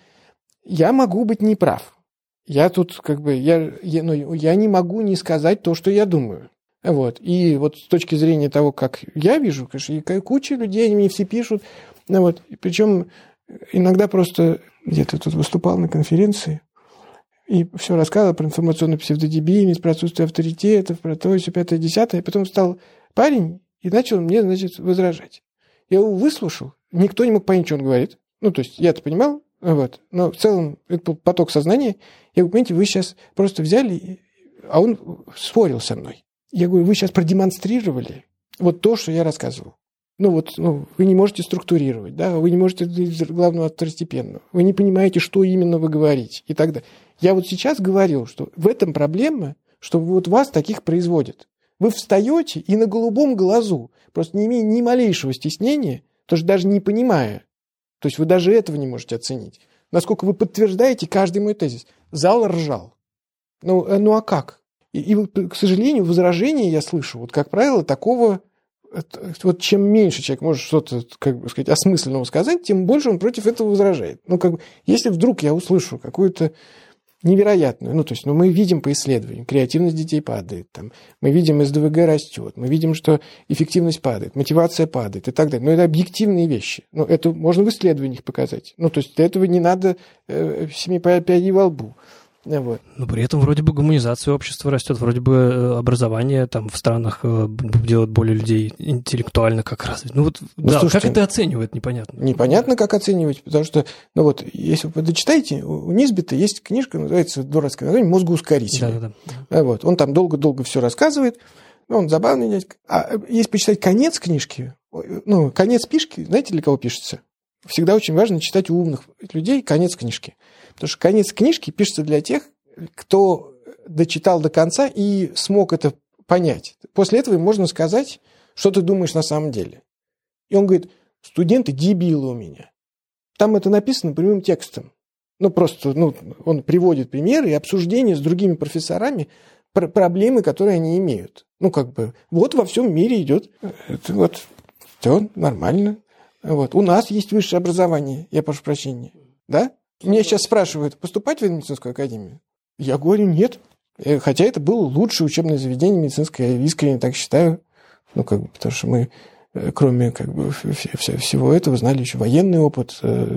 я могу быть неправ. Я тут как бы, я, я, ну, я не могу не сказать то, что я думаю. Вот. И вот с точки зрения того, как я вижу, конечно, и куча людей, они мне все пишут. Вот. Причем иногда просто где-то тут выступал на конференции и все рассказывал про информационную псевдодебильность, про отсутствие авторитетов, про то, все пятое, десятое. И потом стал парень и начал мне, значит, возражать. Я его выслушал, никто не мог понять, что он говорит. Ну, то есть я-то понимал, вот. Но в целом это был поток сознания. Я говорю, понимаете, вы сейчас просто взяли, а он спорил со мной. Я говорю, вы сейчас продемонстрировали вот то, что я рассказывал. Ну вот, ну, вы не можете структурировать, да, вы не можете главного от второстепенного, вы не понимаете, что именно вы говорите и так далее. Я вот сейчас говорил, что в этом проблема, что вот вас таких производят. Вы встаете и на голубом глазу, просто не имея ни малейшего стеснения, тоже даже не понимая, то есть вы даже этого не можете оценить, насколько вы подтверждаете каждый мой тезис. Зал ржал. Ну, ну а как? И, и, к сожалению, возражения я слышу, вот, как правило, такого, вот чем меньше человек может что-то, как бы сказать, осмысленного сказать, тем больше он против этого возражает. Ну, как бы, если вдруг я услышу какую-то невероятную, ну, то есть, ну, мы видим по исследованиям, креативность детей падает, там, мы видим, эс дэ вэ гэ растет, мы видим, что эффективность падает, мотивация падает и так далее. Но это объективные вещи. Ну, это можно в исследованиях показать. Ну, то есть, для этого не надо э, семи пядей во лбу. Вот. Но при этом вроде бы гуманизация общества растет, вроде бы образование там в странах делает более людей интеллектуально как развить. Ну вот, ну, да, слушайте, как это оценивать, непонятно. Непонятно, как оценивать, потому что, ну вот, если вы дочитаете, у Нисбета есть книжка, называется дурацкое название «Мозгоускоритель». Да, да, да. Вот, он там долго-долго все рассказывает, он забавный дядька. А если почитать конец книжки, ну, конец пишки, знаете, для кого пишется? Всегда очень важно читать у умных людей конец книжки. Потому что конец книжки пишется для тех, кто дочитал до конца и смог это понять. После этого им можно сказать, что ты думаешь на самом деле. И он говорит, студенты дебилы у меня. Там это написано прямым текстом. Ну, просто ну, он приводит примеры и обсуждения с другими профессорами про проблемы, которые они имеют. Ну, как бы, вот во всем мире идет. Это вот, все нормально. Вот. У нас есть высшее образование, я прошу прощения. Да? Меня сейчас спрашивают, поступать в медицинскую академию? Я говорю, нет. Хотя это было лучшее учебное заведение медицинское, я искренне так считаю. Ну, как бы, потому что мы, кроме как бы, всего этого, знали еще военный опыт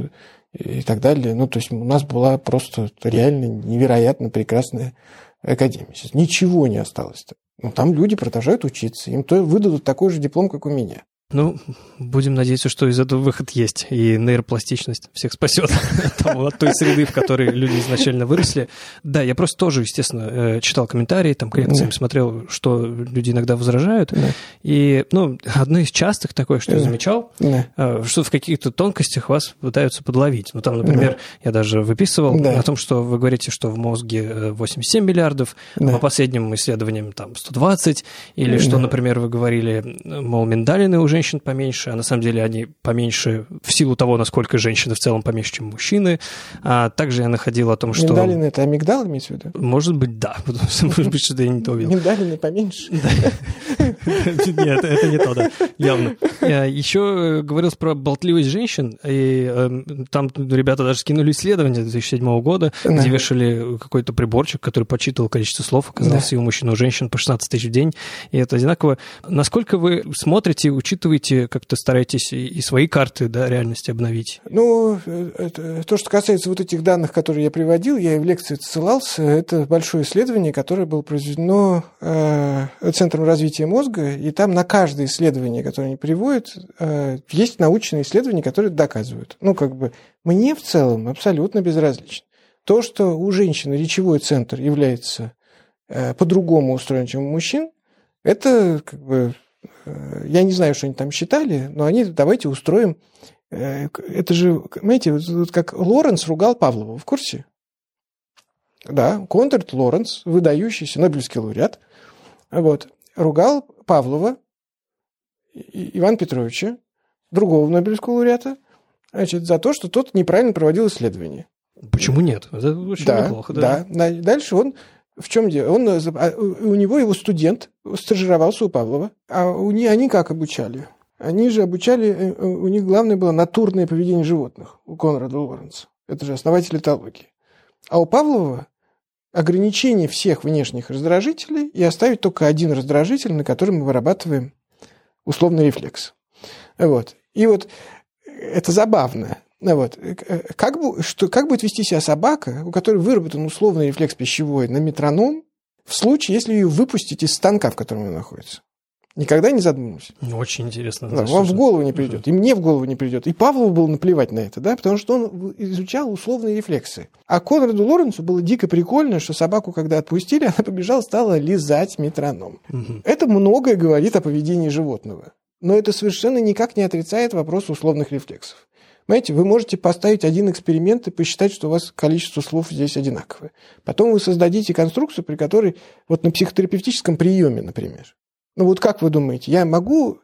и так далее. Ну, то есть у нас была просто реально невероятно прекрасная академия. Сейчас ничего не осталось. Ну, там люди продолжают учиться. Им то выдадут такой же диплом, как у меня. Ну, будем надеяться, что из этого выход есть, и нейропластичность всех спасет от той среды, в которой люди изначально выросли. Да, я просто тоже, естественно, читал комментарии, там к лекциям смотрел, что люди иногда возражают. И, ну, одно из частых такое, что я замечал, что в каких-то тонкостях вас пытаются подловить. Ну, там, например, я даже выписывал о том, что вы говорите, что в мозге восемьдесят семь миллиардов, а по последним исследованиям там сто двадцать, или что, например, вы говорили, мол, миндалины уже женщин поменьше, а на самом деле они поменьше в силу того, насколько женщины в целом поменьше, чем мужчины. А также я находил о том, что... Миндалины – это амигдал, имеется в виду? Может быть, да. Может быть, что-то я не то увидел. Миндалины поменьше? Нет, это не то, да, явно. Еще говорилось про болтливость женщин, и там ребята даже скинули исследование две тысячи седьмого года, где вешали какой-то приборчик, который подсчитывал количество слов, оказалось, и у мужчин, и у женщин по шестнадцать тысяч в день, и это одинаково. Насколько вы смотрите, учитываете, как-то стараетесь и свои карты, да, реальности обновить? Ну, это, то, что касается вот этих данных, которые я приводил, я и в лекции ссылался, это большое исследование, которое было произведено э, Центром развития мозга, и там на каждое исследование, которое они приводят, э, есть научные исследования, которые это доказывают. Ну, как бы, мне в целом абсолютно безразлично. То, что у женщины речевой центр является э, по-другому устроен, чем у мужчин, это, как бы, я не знаю, что они там считали, но они, давайте устроим... Это же, понимаете, вот как Лоренц ругал Павлова, в курсе? Да, Конрад Лоренц, выдающийся Нобелевский лауреат, вот, ругал Павлова, Ивана Петровича, другого Нобелевского лауреата, значит, за то, что тот неправильно проводил исследования. Почему нет? Это очень да, неплохо. Да, да. Дальше он... В чем дело? Он, у него его студент стажировался у Павлова. А у них, они как обучали? Они же обучали, у них главное было натурное поведение животных, у Конрада Лоренца. Это же основатель этологии. А у Павлова ограничение всех внешних раздражителей и оставить только один раздражитель, на котором мы вырабатываем условный рефлекс. Вот. И вот это забавно. Вот. Как, бы, что, как будет вести себя собака, у которой выработан условный рефлекс пищевой на метроном, в случае, если ее выпустить из станка, в котором она находится? Никогда не задумывался. Очень интересно. Да, вам в голову не придет, uh-huh. и мне в голову не придет. И Павлову было наплевать на это, да, потому что он изучал условные рефлексы. А Конраду Лоренцу было дико прикольно, что собаку, когда отпустили, она побежала, стала лизать метроном. Uh-huh. Это многое говорит о поведении животного. Но это совершенно никак не отрицает вопрос условных рефлексов. Понимаете, вы можете поставить один эксперимент и посчитать, что у вас количество слов здесь одинаковое. Потом вы создадите конструкцию, при которой вот на психотерапевтическом приеме, например. Ну вот как вы думаете, я могу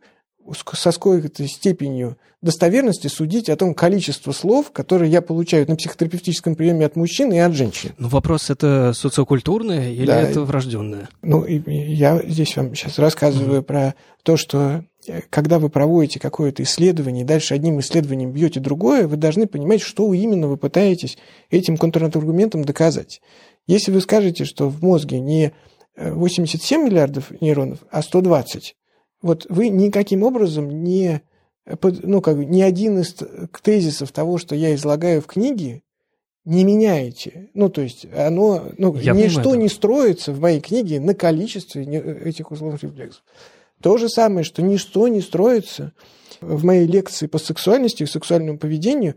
со сколько-то степенью достоверности судить о том количестве слов, которые я получаю на психотерапевтическом приеме от мужчин и от женщин? Ну вопрос, это социокультурное или да, это врожденное? Ну и я здесь вам сейчас рассказываю mm-hmm. про то, что когда вы проводите какое-то исследование, и дальше одним исследованием бьете другое, вы должны понимать, что именно вы пытаетесь этим контраргументом доказать. Если вы скажете, что в мозге не восемьдесят семь миллиардов нейронов, а сто двадцать, вот вы никаким образом не, ну, как, ни один из тезисов того, что я излагаю в книге, не меняете. Ну, то есть, оно, ну, ничто не строится в моей книге на количестве этих условных рефлексов. То же самое, что ничто не строится в моей лекции по сексуальности и сексуальному поведению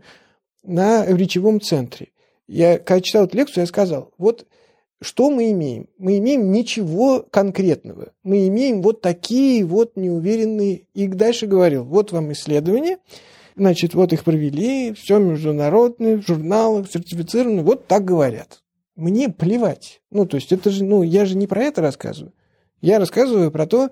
на речевом центре. Я, когда читал эту лекцию, я сказал, вот что мы имеем? Мы имеем ничего конкретного. Мы имеем вот такие вот неуверенные... И дальше говорил, вот вам исследования, значит, вот их провели, все международные, в журналах, сертифицированы, вот так говорят. Мне плевать. Ну, то есть, это же, ну, я же не про это рассказываю. Я рассказываю про то,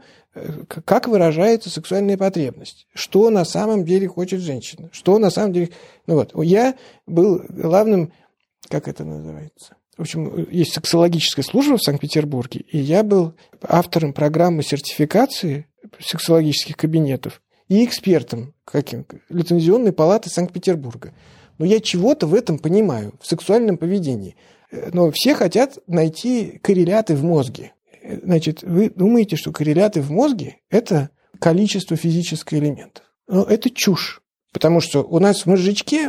как выражается сексуальная потребность, что на самом деле хочет женщина, что на самом деле... Ну вот, я был главным, как это называется? В общем, есть сексологическая служба в Санкт-Петербурге, и я был автором программы сертификации сексологических кабинетов и экспертом каким лицензионной палаты Санкт-Петербурга. Но я чего-то в этом понимаю, в сексуальном поведении. Но все хотят найти корреляты в мозге. Значит, вы думаете, что корреляты в мозге – это количество физических элементов. Но это чушь, потому что у нас в мозжечке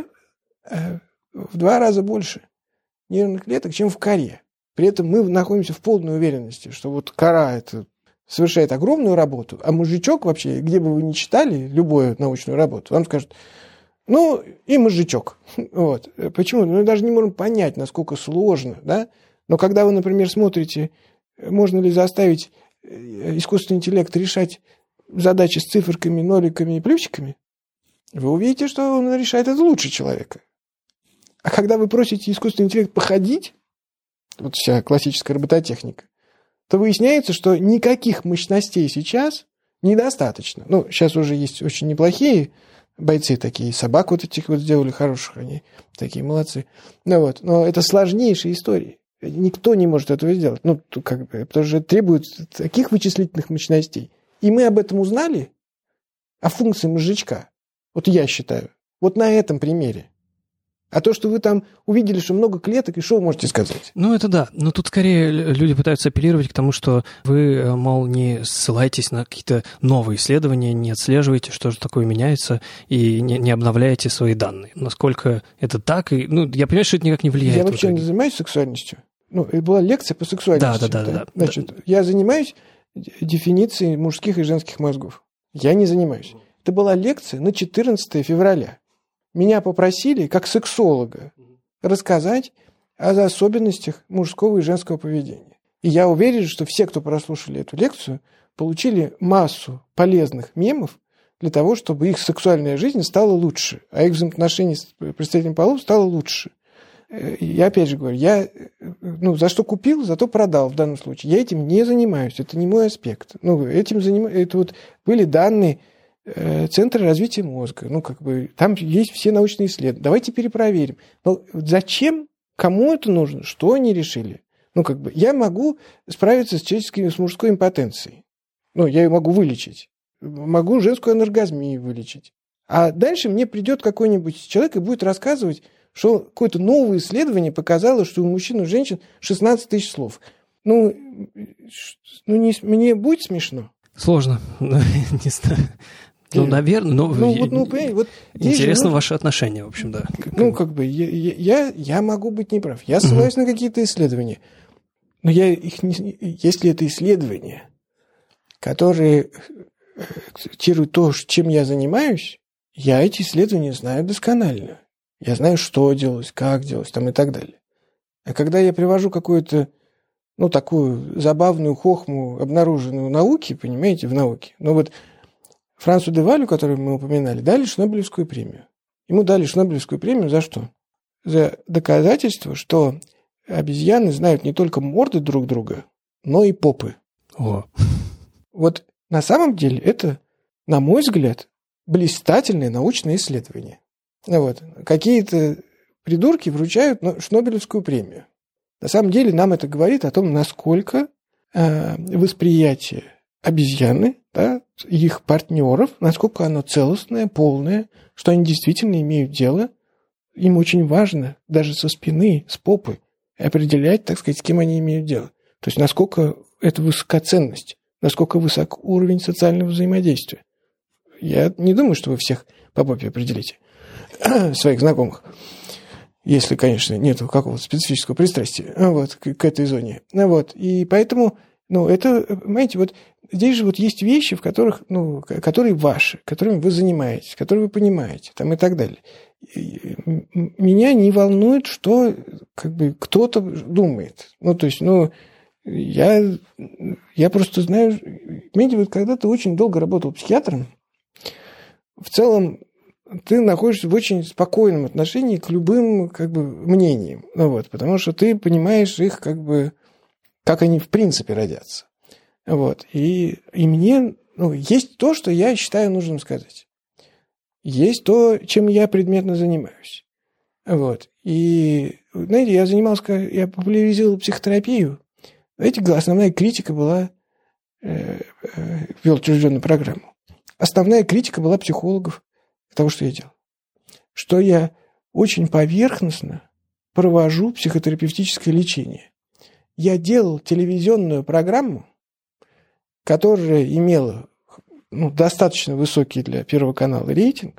в два раза больше нервных клеток, чем в коре. При этом мы находимся в полной уверенности, что вот кора это совершает огромную работу, а мозжечок вообще, где бы вы ни читали любую научную работу, вам скажут, ну, и мозжечок. Вот. Почему? Мы даже не можем понять, насколько сложно, да? Но когда вы, например, смотрите, можно ли заставить искусственный интеллект решать задачи с циферками, ноликами и плюсиками, вы увидите, что он решает это лучше человека. А когда вы просите искусственный интеллект походить, вот вся классическая робототехника, то выясняется, что никаких мощностей сейчас недостаточно. Ну, сейчас уже есть очень неплохие бойцы такие, собак вот этих вот сделали хороших, они такие молодцы. Ну вот, но это сложнейшие истории. Никто не может этого сделать. Ну, как бы, потому что это требует таких вычислительных мощностей. И мы об этом узнали, о функции мозжечка. Вот я считаю. Вот на этом примере. А то, что вы там увидели, что много клеток, и что вы можете сказать? Ну, это да. Но тут скорее люди пытаются апеллировать к тому, что вы, мол, не ссылаетесь на какие-то новые исследования, не отслеживаете, что же такое меняется, и не, не обновляете свои данные. Насколько это так? И, ну, я понимаю, что это никак не влияет. Я вообще не занимаюсь сексуальностью. Ну, это была лекция по сексуальности. Да, да, да. да, да. Значит, да. Я занимаюсь дефиницией мужских и женских мозгов. Я не занимаюсь. Это была лекция на четырнадцатое февраля. Меня попросили, как сексолога, рассказать о особенностях мужского и женского поведения. И я уверен, что все, кто прослушали эту лекцию, получили массу полезных мемов для того, чтобы их сексуальная жизнь стала лучше, а их взаимоотношения с представителями полов стало лучше. Я опять же говорю, я ну, за что купил, зато продал в данном случае. Я этим не занимаюсь, это не мой аспект. Ну, этим занимаюсь, это вот были данные Центры развития мозга. Ну, как бы, там есть все научные исследования. Давайте перепроверим. Но зачем, кому это нужно, что они решили? Ну, как бы, я могу справиться с человеческой, с мужской импотенцией. Ну, я ее могу вылечить. Могу женскую аноргазмию вылечить. А дальше мне придет какой-нибудь человек и будет рассказывать, что какое-то новое исследование показало, что у мужчин и у женщин шестнадцать тысяч слов. Ну, ну не, мне будет смешно? Сложно. Не знаю. Ну, наверное, но ну, вот, ну, вот интересно же, ваши отношения, в общем, да. Ну, как бы, я, я, я могу быть неправ. Я ссылаюсь угу. на какие-то исследования. Но я их не... Если это исследования, которые цитируют то, чем я занимаюсь, я эти исследования знаю досконально. Я знаю, что делалось, как делалось, там и так далее. А когда я привожу какую-то, ну, такую забавную хохму, обнаруженную в науке, понимаете, в науке, ну, вот Франсу де Валю, которого мы упоминали, дали Шнобелевскую премию. Ему дали Шнобелевскую премию за что? За доказательство, что обезьяны знают не только морды друг друга, но и попы. О. Вот на самом деле это, на мой взгляд, блистательное научное исследование. Вот. Какие-то придурки вручают Шнобелевскую премию. На самом деле нам это говорит о том, насколько э, восприятие обезьяны, да, их партнеров, насколько оно целостное, полное, что они действительно имеют дело. Им очень важно даже со спины, с попы определять, так сказать, с кем они имеют дело. То есть насколько это высокоценность, насколько высок уровень социального взаимодействия. Я не думаю, что вы всех по попе определите, своих знакомых, если, конечно, нет какого-то специфического пристрастия вот, к, к этой зоне. Вот. И поэтому, ну, это, понимаете, вот здесь же вот есть вещи, в которых, ну, которые ваши, которыми вы занимаетесь, которые вы понимаете, там и так далее. И меня не волнует, что как бы кто-то думает. Ну, то есть, ну, я, я просто знаю, понимаете, вот когда ты очень долго работал психиатром, в целом ты находишься в очень спокойном отношении к любым как бы мнениям, ну, вот, потому что ты понимаешь их как бы, как они в принципе родятся. Вот. И, и мне, ну, есть то, что я считаю нужным сказать. Есть то, чем я предметно занимаюсь. Вот. И, знаете, я занимался, я популяризировал психотерапию. Знаете, основная критика была, э, э, вел учрежденную программу. Основная критика была психологов того, что я делал. Что я очень поверхностно провожу психотерапевтическое лечение. Я делал телевизионную программу, которая имела, ну, достаточно высокий для Первого канала рейтинг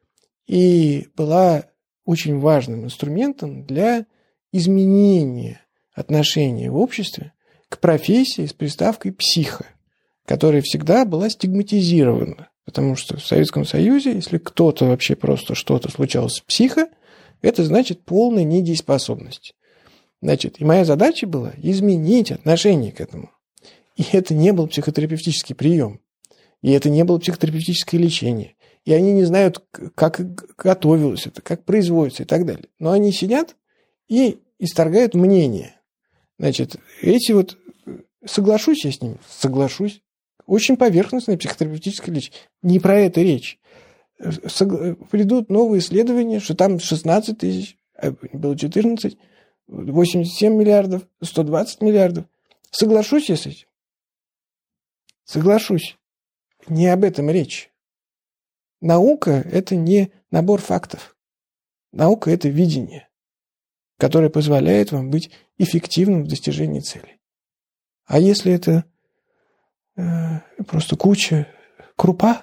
и была очень важным инструментом для изменения отношения в обществе к профессии с приставкой «психо», которая всегда была стигматизирована. Потому что в Советском Союзе, если кто-то вообще просто что-то случалось с психо, это значит полная недееспособность. Значит, и моя задача была изменить отношение к этому. И это не был психотерапевтический прием. И это не было психотерапевтическое лечение. И они не знают, как готовилось это, как производится и так далее. Но они сидят и исторгают мнение. Значит, эти вот... Соглашусь я с ними? Соглашусь. Очень поверхностное психотерапевтическое лечение. Не про это речь. Придут новые исследования, что там шестнадцать тысяч, было четырнадцать, восемьдесят семь миллиардов, сто двадцать миллиардов. Соглашусь я с этим? Соглашусь. Не об этом речь. Наука – это не набор фактов. Наука – это видение, которое позволяет вам быть эффективным в достижении цели. А если это э, просто куча крупа,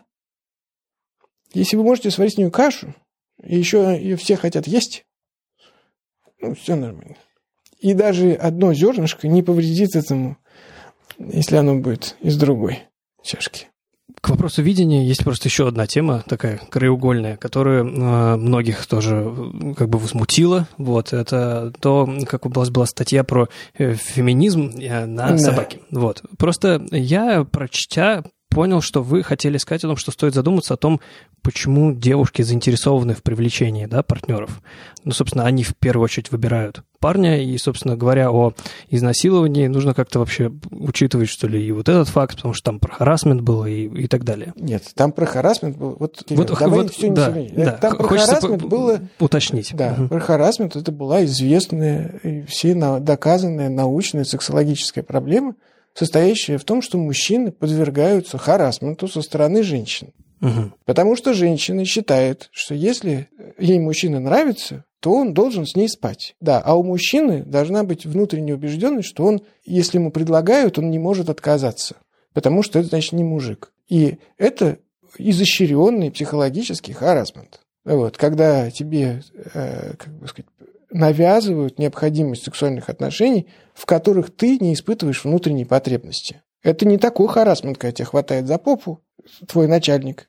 если вы можете сварить с нее кашу, и еще ее все хотят есть, ну, все нормально. И даже одно зернышко не повредит этому, если оно будет из другой чашки. К вопросу видения есть просто еще одна тема, такая краеугольная, которая э, многих тоже как бы возмутила. Вот, это то, как у вас была статья про э, феминизм э, на да. собаке. Вот. Просто я, прочтя, понял, что вы хотели сказать о том, что стоит задуматься о том, почему девушки заинтересованы в привлечении, да, партнеров. Ну, собственно, они в первую очередь выбирают парня, и, собственно, говоря о изнасиловании, нужно как-то вообще учитывать, что ли, и вот этот факт, потому что там про харассмент было и, и так далее. Нет, там про харассмент было... Вот, вот, давай вот, все не да, да. Там про харассмент было... Уточнить. Да, угу. Про харассмент это была известная и все доказанная научная сексологическая проблема, состоящая в том, что мужчины подвергаются харассменту со стороны женщин. Угу. Потому что женщина считает, что если ей мужчина нравится, то он должен с ней спать. Да, а у мужчины должна быть внутренняя убежденность, что он, если ему предлагают, он не может отказаться, потому что это, значит, не мужик. И это изощренный психологический харассмент. Вот, когда тебе, э, как бы сказать, навязывают необходимость сексуальных отношений, в которых ты не испытываешь внутренней потребности. Это не такой харассмент, когда тебя хватает за попу твой начальник.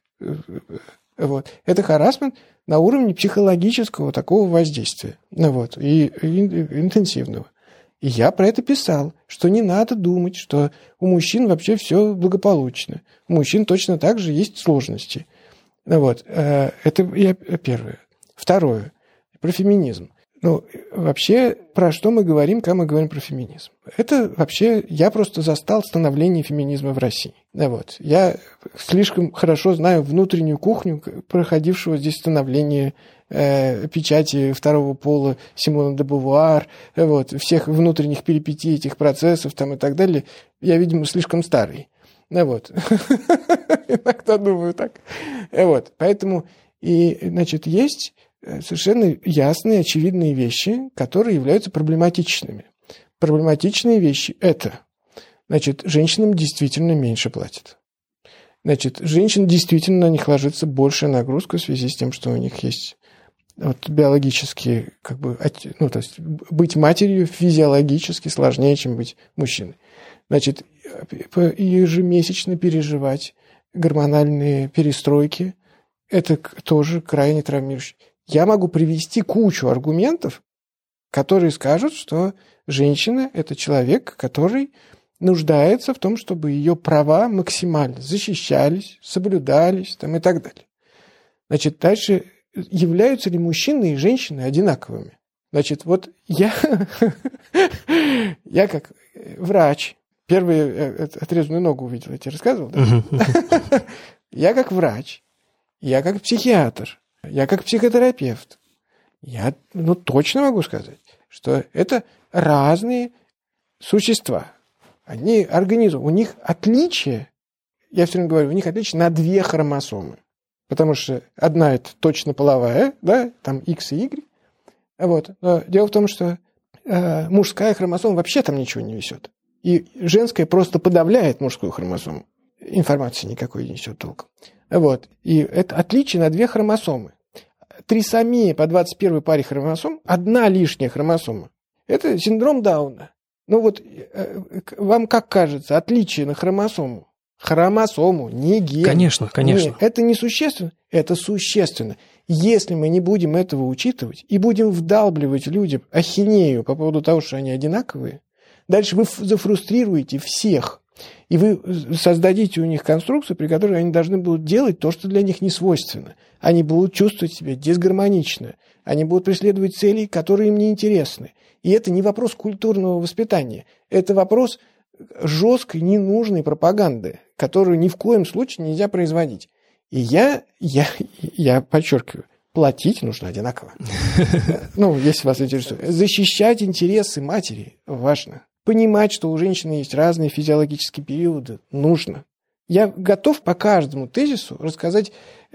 Вот. Это харассмент на уровне психологического такого воздействия. Вот. И, и интенсивного. И я про это писал, что не надо думать, что у мужчин вообще все благополучно. У мужчин точно так же есть сложности. Вот. Это я первое. Второе. Про феминизм. Ну, вообще, про что мы говорим, когда мы говорим про феминизм? Это вообще, я просто застал становление феминизма в России. Вот. Я слишком хорошо знаю внутреннюю кухню проходившего здесь становления э, печати второго пола Симона де Бувуар, вот, всех внутренних перипетий этих процессов там, и так далее. Я, видимо, слишком старый. Вот. Иногда думаю так. Вот. Поэтому, и, значит, есть совершенно ясные, очевидные вещи, которые являются проблематичными. Проблематичные вещи – это, значит, женщинам действительно меньше платят. Значит, женщин действительно на них ложится большая нагрузка в связи с тем, что у них есть вот, биологические, как бы, ну, то есть быть матерью физиологически сложнее, чем быть мужчиной. Значит, ежемесячно переживать гормональные перестройки – это тоже крайне травмирующе. Я могу привести кучу аргументов, которые скажут, что женщина – это человек, который нуждается в том, чтобы ее права максимально защищались, соблюдались там, и так далее. Значит, дальше, являются ли мужчины и женщины одинаковыми? Значит, вот я, я как врач, первую отрезанную ногу увидел, я тебе рассказывал, да? Я как врач, я как психиатр, я как психотерапевт, я ну, точно могу сказать, что это разные существа. Они организмы, у них отличие, я все время говорю, у них отличие на две хромосомы. Потому что одна это точно половая, да, там X и Y. Вот. Но дело в том, что э, мужская хромосома вообще там ничего не несет. И женская просто подавляет мужскую хромосому. Информации никакой не несет толком. Вот. И это отличие на две хромосомы. Трисомия по двадцать первой паре хромосом, одна лишняя хромосома. Это синдром Дауна. Ну вот, вам как кажется, отличие на хромосому? Хромосому, не ген. Конечно, конечно. Нет, это не существенно, это существенно. Если мы не будем этого учитывать и будем вдалбливать людям ахинею по поводу того, что они одинаковые, дальше вы зафрустрируете всех. И вы создадите у них конструкцию, при которой они должны будут делать то, что для них не свойственно. Они будут чувствовать себя дисгармонично. Они будут преследовать цели, которые им не интересны. И это не вопрос культурного воспитания. Это вопрос жесткой, ненужной пропаганды, которую ни в коем случае нельзя производить. И я, я, я подчеркиваю, платить нужно одинаково. Ну, если вас интересует. Защищать интересы матери важно. Понимать, что у женщины есть разные физиологические периоды, нужно. Я готов по каждому тезису рассказать.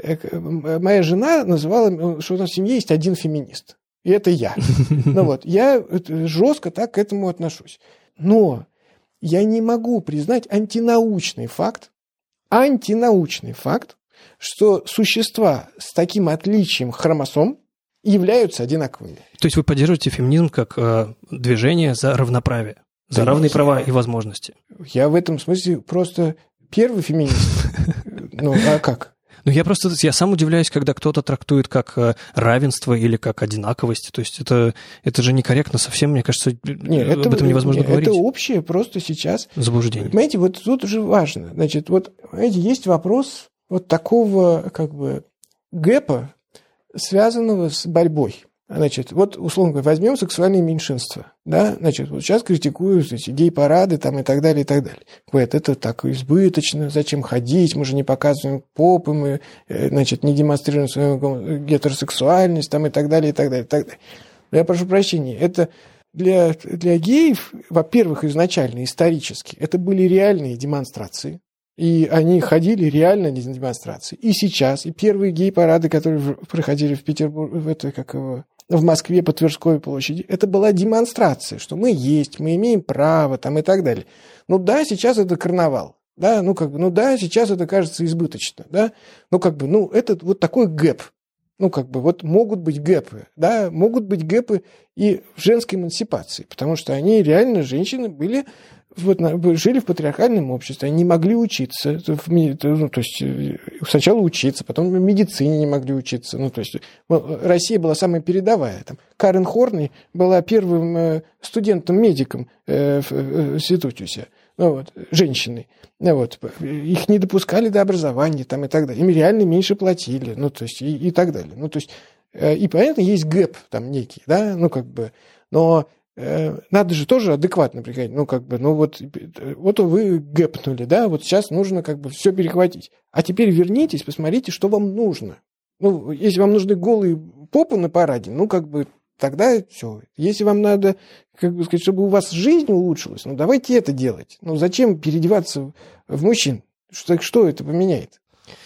Моя жена называла, что у нас в семье есть один феминист. И это я. Ну вот, я жестко так к этому отношусь. Но я не могу признать антинаучный факт, антинаучный факт, что существа с таким отличием хромосом являются одинаковыми. То есть вы поддерживаете феминизм как э, движение за равноправие? За да, равные права и возможности. Я в этом смысле просто первый феминист. Ну, а как? Ну, я просто, я сам удивляюсь, когда кто-то трактует как равенство или как одинаковость. То есть это, это же некорректно совсем, мне кажется, нет, об это, этом невозможно нет, говорить. Это общее просто сейчас... Заблуждение. Понимаете, вот тут уже важно. Значит, вот, понимаете, есть вопрос вот такого, как бы, гэпа, связанного с борьбой. Значит, вот, условно говоря, возьмем сексуальные меньшинства, да, значит, вот сейчас критикуют эти гей-парады там и так далее, и так далее. Говорят, это так избыточно, зачем ходить, мы же не показываем попы, мы, значит, не демонстрируем свою гетеросексуальность там и так далее, и так далее, и так далее. Я прошу прощения, это для, для геев, во-первых, изначально, исторически, это были реальные демонстрации. И они ходили реально на демонстрации. И сейчас, и первые гей-парады, которые проходили в Петербурге, в этой, как его, в Москве по Тверской площади, это была демонстрация, что мы есть, мы имеем право, там, и так далее. Ну да, сейчас это карнавал. Да, ну как бы, ну да, сейчас это кажется избыточно, да, ну как бы, ну это вот такой гэп, ну как бы, вот могут быть гэпы, да, могут быть гэпы и в женской эмансипации, потому что они реально, женщины были, вот, жили в патриархальном обществе, они не могли учиться, ну то есть сначала учиться, потом в медицине не могли учиться, ну то есть Россия была самая передовая, там, Карен Хорни была первым студентом-медиком в институте у себя. Ну, вот, женщины, ну, вот, их не допускали до образования там, и так далее, им реально меньше платили, ну, то есть, и, и так далее. Ну, то есть, э, и понятно, есть гэп там некий, да, ну, как бы, но э, надо же тоже адекватно приходить, ну, как бы, ну, вот, вот вы гэпнули, да, вот сейчас нужно как бы все перехватить. А теперь вернитесь, посмотрите, что вам нужно. Ну, если вам нужны голые попы на параде, ну, как бы, тогда все. Если вам надо, как бы сказать, чтобы у вас жизнь улучшилась, ну давайте это делать. Ну зачем переодеваться в мужчин? Что, что это поменяет?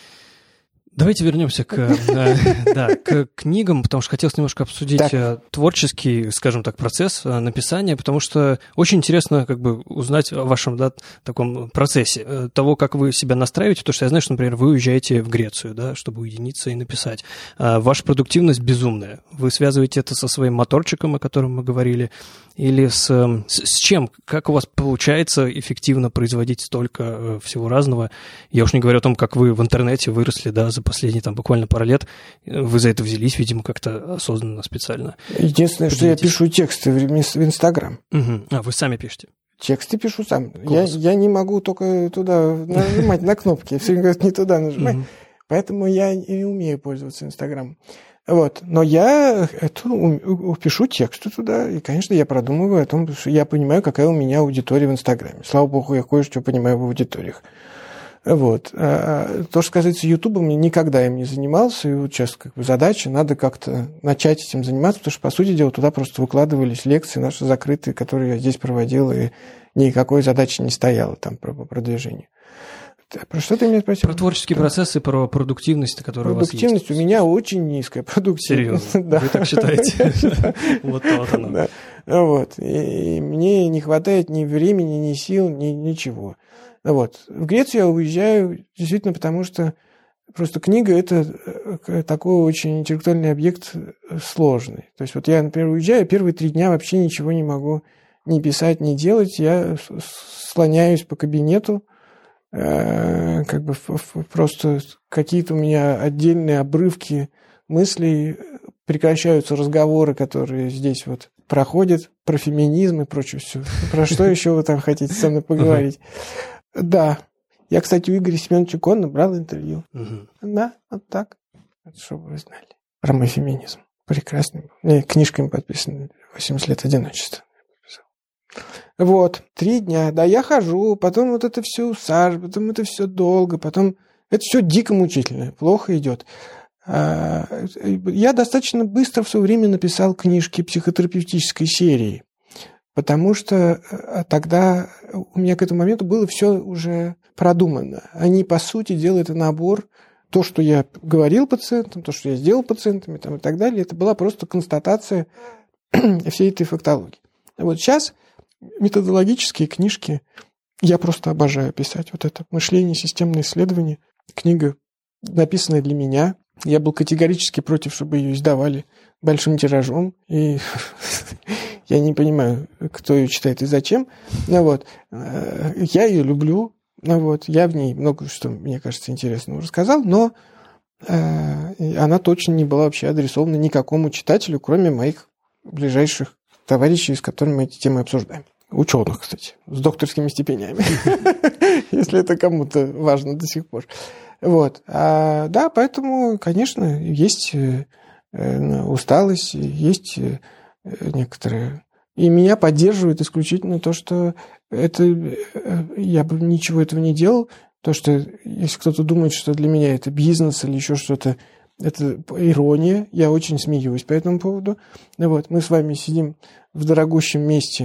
Давайте вернемся к, да, к книгам, потому что хотелось немножко обсудить так. творческий, скажем так, процесс написания, потому что очень интересно как бы узнать о вашем, да, таком процессе, того, как вы себя настраиваете, потому что я знаю, что, например, вы уезжаете в Грецию, да, чтобы уединиться и написать. Ваша продуктивность безумная. Вы связываете это со своим моторчиком, о котором мы говорили, или с, с, с чем? Как у вас получается эффективно производить столько всего разного? Я уж не говорю о том, как вы в интернете выросли, да, за последние там буквально пару лет. Вы за это взялись, видимо, как-то осознанно, специально. Единственное, что я пишу тексты в, в Инстаграм. Угу. А, вы сами пишете? Тексты пишу сам. Я, я не могу только туда нажимать на кнопки. Все говорят, не туда нажимать. Поэтому я не умею пользоваться Инстаграмом. Вот. Но я это, пишу тексты туда, и, конечно, я продумываю о том, что я понимаю, какая у меня аудитория в Инстаграме. Слава богу, я кое-что понимаю в аудиториях. Вот. А то, что касается Ютуба, я никогда им не занимался, и вот сейчас как бы задача, надо как-то начать этим заниматься, потому что, по сути дела, туда просто выкладывались лекции наши закрытые, которые я здесь проводил, и никакой задачи не стояло там по продвижению. Про что ты меня спросил? Про творческие да. процессы, про продуктивность, которая у вас есть. Продуктивность у меня очень низкая. Продуктивность. Серьезно? Да. Вы так считаете? Вот вот оно. Вот. И мне не хватает ни времени, ни сил, ни ничего. Вот. В Грецию я уезжаю действительно потому, что просто книга – это такой очень интеллектуальный объект сложный. То есть вот я, например, уезжаю, первые три дня вообще ничего не могу ни писать, ни делать. Я слоняюсь по кабинету, как бы просто какие-то у меня отдельные обрывки мыслей, прекращаются разговоры, которые здесь вот проходят, про феминизм и прочее все. Про что еще вы там хотите со мной поговорить? Да. Я, кстати, у Игоря Семеновича Конна брал интервью. Да, вот так. Чтобы вы знали. Про мой феминизм. Прекрасный был. Мне книжками подписано «восемьдесят лет одиночества». Вот, три дня, да, я хожу, потом вот это все усаж, потом это все долго, потом это все дико мучительно, плохо идет. Я достаточно быстро в свое время написал книжки психотерапевтической серии, потому что тогда у меня к этому моменту было все уже продумано. Они, по сути дела, это набор, то, что я говорил пациентам, то, что я сделал пациентами там, и так далее, это была просто констатация всей этой фактологии. Вот сейчас методологические книжки я просто обожаю писать. Вот это «Мышление, системное исследование». Книга, написанная для меня. Я был категорически против, чтобы ее издавали большим тиражом. И я не понимаю, кто ее читает и зачем. Ну, вот. Я ее люблю. Ну, вот. Я в ней много что, мне кажется, интересного рассказал, но она точно не была вообще адресована никакому читателю, кроме моих ближайших товарищей, с которыми мы эти темы обсуждаем. Ученых, кстати, с докторскими степенями, если это кому-то важно до сих пор. Вот. А, да, поэтому, конечно, есть усталость, есть некоторые... И меня поддерживает исключительно то, что это... я бы ничего этого не делал. То, что если кто-то думает, что для меня это бизнес или еще что-то, это ирония, я очень смеюсь по этому поводу. Вот, мы с вами сидим в дорогущем месте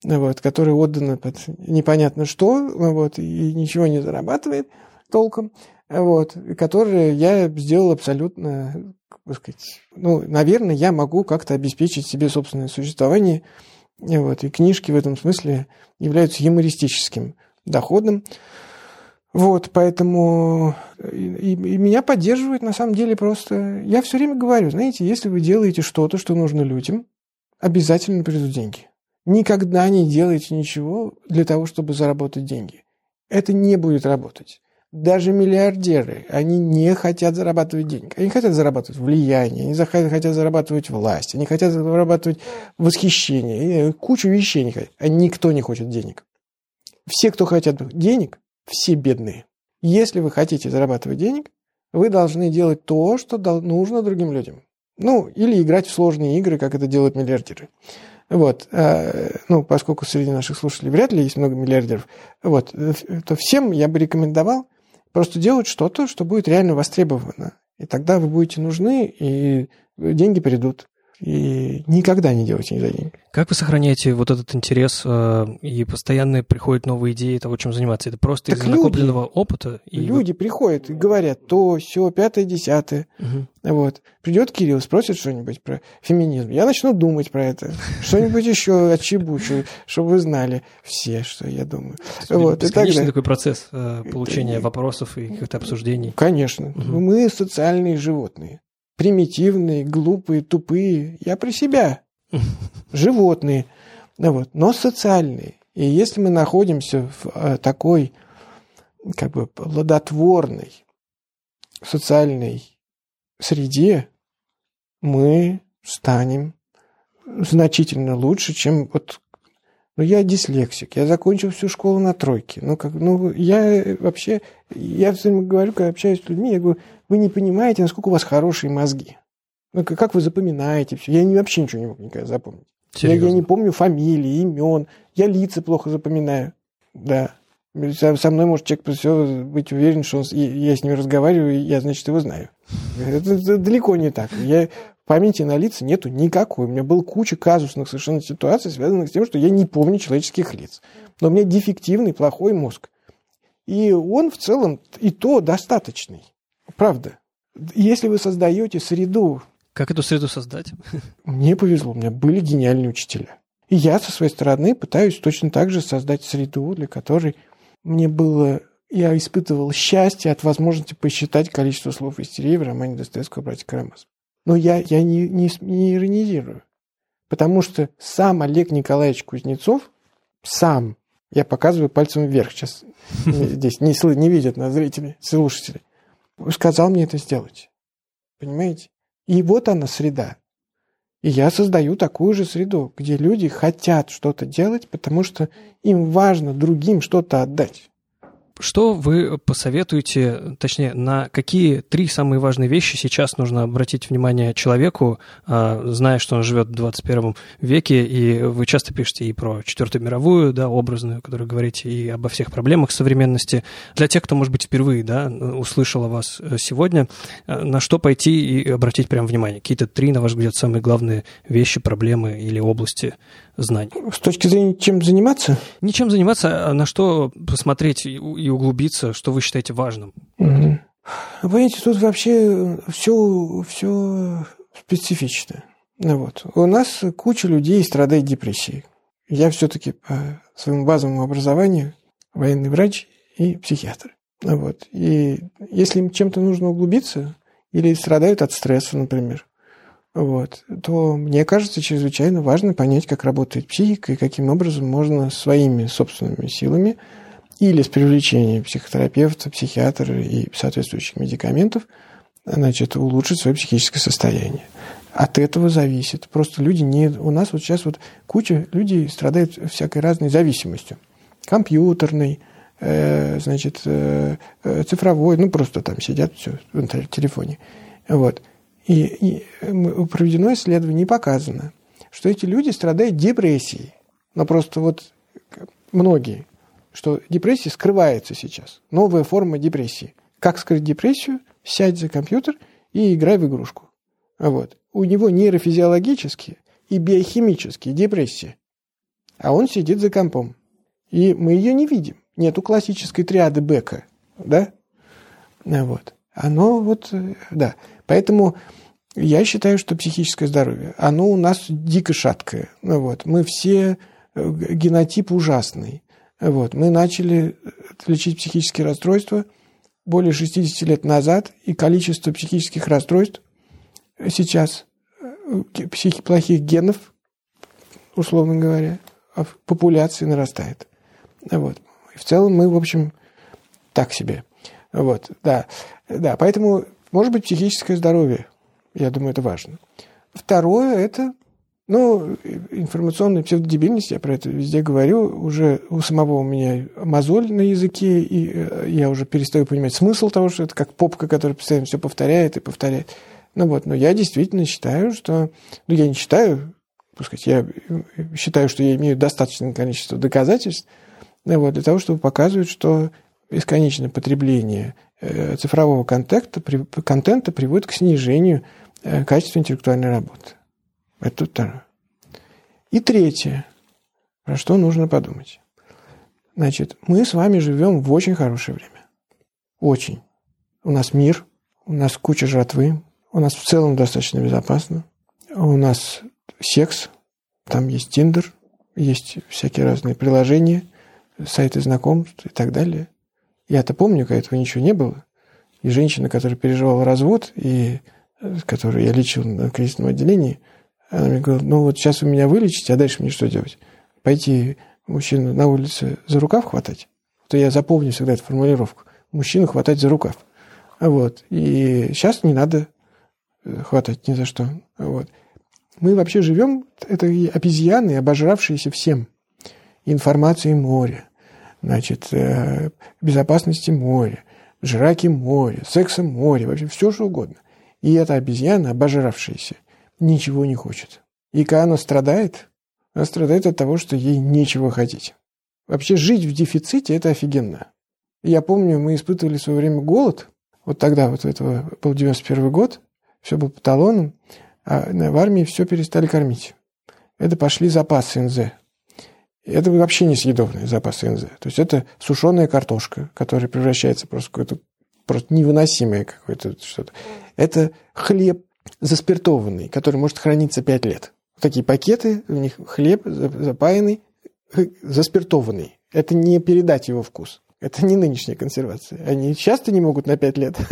вот, которая отдана под непонятно что, вот, и ничего не зарабатывает толком, вот, которую я сделал абсолютно, как сказать, ну, наверное, я могу как-то обеспечить себе собственное существование, вот, и книжки в этом смысле являются юмористическим доходом. Вот, поэтому и, и меня поддерживает, на самом деле, просто... Я все время говорю, знаете, если вы делаете что-то, что нужно людям, обязательно придут деньги. Никогда не делайте ничего для того, чтобы заработать деньги. Это не будет работать. Даже миллиардеры, они не хотят зарабатывать деньги. Они хотят зарабатывать влияние, они хотят зарабатывать власть, они хотят зарабатывать восхищение, кучу вещей не хотят. А никто не хочет денег. Все, кто хотят денег, все бедные. Если вы хотите зарабатывать денег, вы должны делать то, что нужно другим людям. Ну, или играть в сложные игры, как это делают миллиардеры. Вот, ну, поскольку среди наших слушателей вряд ли есть много миллиардеров, вот, то всем я бы рекомендовал просто делать что-то, что будет реально востребовано. И тогда вы будете нужны, и деньги придут. И никогда не делайте за деньги. Как вы сохраняете вот этот интерес, э, и постоянно приходят новые идеи того, чем заниматься? Это просто так из-за люди, накопленного опыта? И люди вы... приходят и говорят то, сё, пятое, десятое. Угу. Вот. Придет Кирилл, спросит что-нибудь про феминизм. Я начну думать про это. Что-нибудь еще отчебучу, чтобы вы знали все, что я думаю. Вот. Бесконечный такой процесс э, получения вопросов и каких-то обсуждений. Конечно. Угу. Мы социальные животные. Примитивные, глупые, тупые. Я про себя. Животные. Вот. Но социальные. И если мы находимся в такой как бы плодотворной социальной среде, мы станем значительно лучше, чем вот... Ну, я дислексик, я закончил всю школу на тройке. Ну, как, ну, я вообще... Я все время говорю, когда общаюсь с людьми, я говорю, вы не понимаете, насколько у вас хорошие мозги. Ну, как вы запоминаете все. Я вообще ничего не мог никогда запомнить. Я, я не помню фамилии, имен. Я лица плохо запоминаю. Да. Со мной может человек все быть уверен, что он, я с ним разговариваю, и я, значит, его знаю. Это, это далеко не так. Я... Памяти на лица нету никакой. У меня была куча казусных совершенно ситуаций, связанных с тем, что я не помню человеческих лиц. Но у меня дефективный, плохой мозг. И он в целом и то достаточный. Правда. Если вы создаете среду... Как эту среду создать? Мне повезло, у меня были гениальные учителя. И я со своей стороны пытаюсь точно так же создать среду, для которой мне было... Я испытывал счастье от возможности посчитать количество слов истерии в романе Достоевского «Братья Карамазовы». Но я, я не, не, не иронизирую. Потому что сам Олег Николаевич Кузнецов, сам, я показываю пальцем вверх, сейчас здесь не, не видят нас зрители, слушатели, сказал мне это сделать. Понимаете? И вот она среда. И я создаю такую же среду, где люди хотят что-то делать, потому что им важно другим что-то отдать. Что вы посоветуете, точнее, на какие три самые важные вещи сейчас нужно обратить внимание человеку, зная, что он живет в двадцать первом веке, и вы часто пишете и про Четвертую мировую, да, образную, о которой говорите, и обо всех проблемах современности. Для тех, кто, может быть, впервые, да, услышал о вас сегодня, на что пойти и обратить прям внимание? Какие-то три, на ваш взгляд, самые главные вещи, проблемы или области знаний? С точки зрения, чем заниматься? Не чем заниматься, а на что посмотреть и углубиться, что вы считаете важным. Угу. Понимаете, тут вообще все, все специфично. Ну вот. У нас куча людей страдает депрессией. Я все-таки по своему базовому образованию военный врач и психиатр. Ну вот. И если им чем-то нужно углубиться, или страдают от стресса, например, вот, то мне кажется чрезвычайно важно понять, как работает психика и каким образом можно своими собственными силами или с привлечением психотерапевта, психиатра и соответствующих медикаментов, значит, улучшить свое психическое состояние. От этого зависит. Просто люди не... У нас вот сейчас вот куча людей страдает всякой разной зависимостью. Компьютерной, э, значит, э, цифровой, ну, просто там сидят все в телефоне. Вот. И, и проведено исследование, и показано, что эти люди страдают депрессией. Но просто вот многие, что депрессия скрывается сейчас. Новая форма депрессии. Как скрыть депрессию? Сядь за компьютер и играй в игрушку. Вот. У него нейрофизиологические и биохимические депрессии. а он сидит за компом. И мы ее не видим. Нету классической триады Бека, да? Вот. Оно вот, да. Поэтому я считаю, что психическое здоровье, оно у нас дико шаткое. Вот. Мы все, генотип ужасный. Вот. Мы начали лечить психические расстройства более шестьдесят лет назад, и количество психических расстройств сейчас, психи, плохих генов, условно говоря, в популяции нарастает. Вот. И в целом мы, в общем, так себе. Вот, да, да, поэтому, может быть, психическое здоровье, я думаю, это важно. Второе, это, ну, информационная псевдодебильность, я про это везде говорю, уже у самого у меня мозоль на языке, и я уже перестаю понимать смысл того, что это как попка, которая постоянно все повторяет и повторяет. Ну вот, но я действительно считаю, что, ну, я не считаю, пускай, я считаю, что я имею достаточное количество доказательств, ну, вот, для того, чтобы показывать, что бесконечное потребление цифрового контента, контента приводит к снижению качества интеллектуальной работы. Это второе. И третье, про что нужно подумать. Значит, мы с вами живем в очень хорошее время. Очень. У нас мир, у нас куча жратвы, у нас в целом достаточно безопасно, у нас секс, там есть Тиндер, есть всякие разные приложения, сайты знакомств и так далее. Я-то помню, когда этого ничего не было. И женщина, которая переживала развод, и которую я лечил на кризисном отделении, она мне говорила, ну вот сейчас вы меня вылечите, а дальше мне что делать? Пойти мужчину на улице за рукав хватать? То я запомню всегда эту формулировку. Мужчину хватать за рукав. Вот. И сейчас не надо хватать ни за что. Вот. Мы вообще живем, это обезьяны, обожравшиеся всем. Информацией моря. Значит, безопасности моря, жраки моря, секса моря, вообще все, что угодно. И эта обезьяна, обожравшаяся, ничего не хочет. И когда она страдает, она страдает от того, что ей нечего хотеть. Вообще жить в дефиците – это офигенно. Я помню, мы испытывали в свое время голод. Вот тогда, вот этого был девяносто первый год, все было по талонам, а в армии все перестали кормить. Это пошли запасы эн зэ. Это вообще несъедобные запасы эн зэ. То есть это сушеная картошка, которая превращается просто в какое-то просто невыносимое какое-то что-то. Это хлеб заспиртованный, который может храниться пять лет. Такие пакеты, у них хлеб запаянный, заспиртованный. Это не передать его вкус. Это не нынешняя консервация. Они часто не могут на пять лет.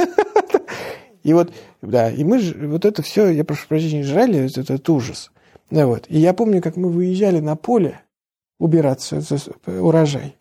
И вот, да, и мы вот это все, я прошу прощения, жрали, это, это ужас. Да, вот. И я помню, как мы выезжали на поле убираться за урожай.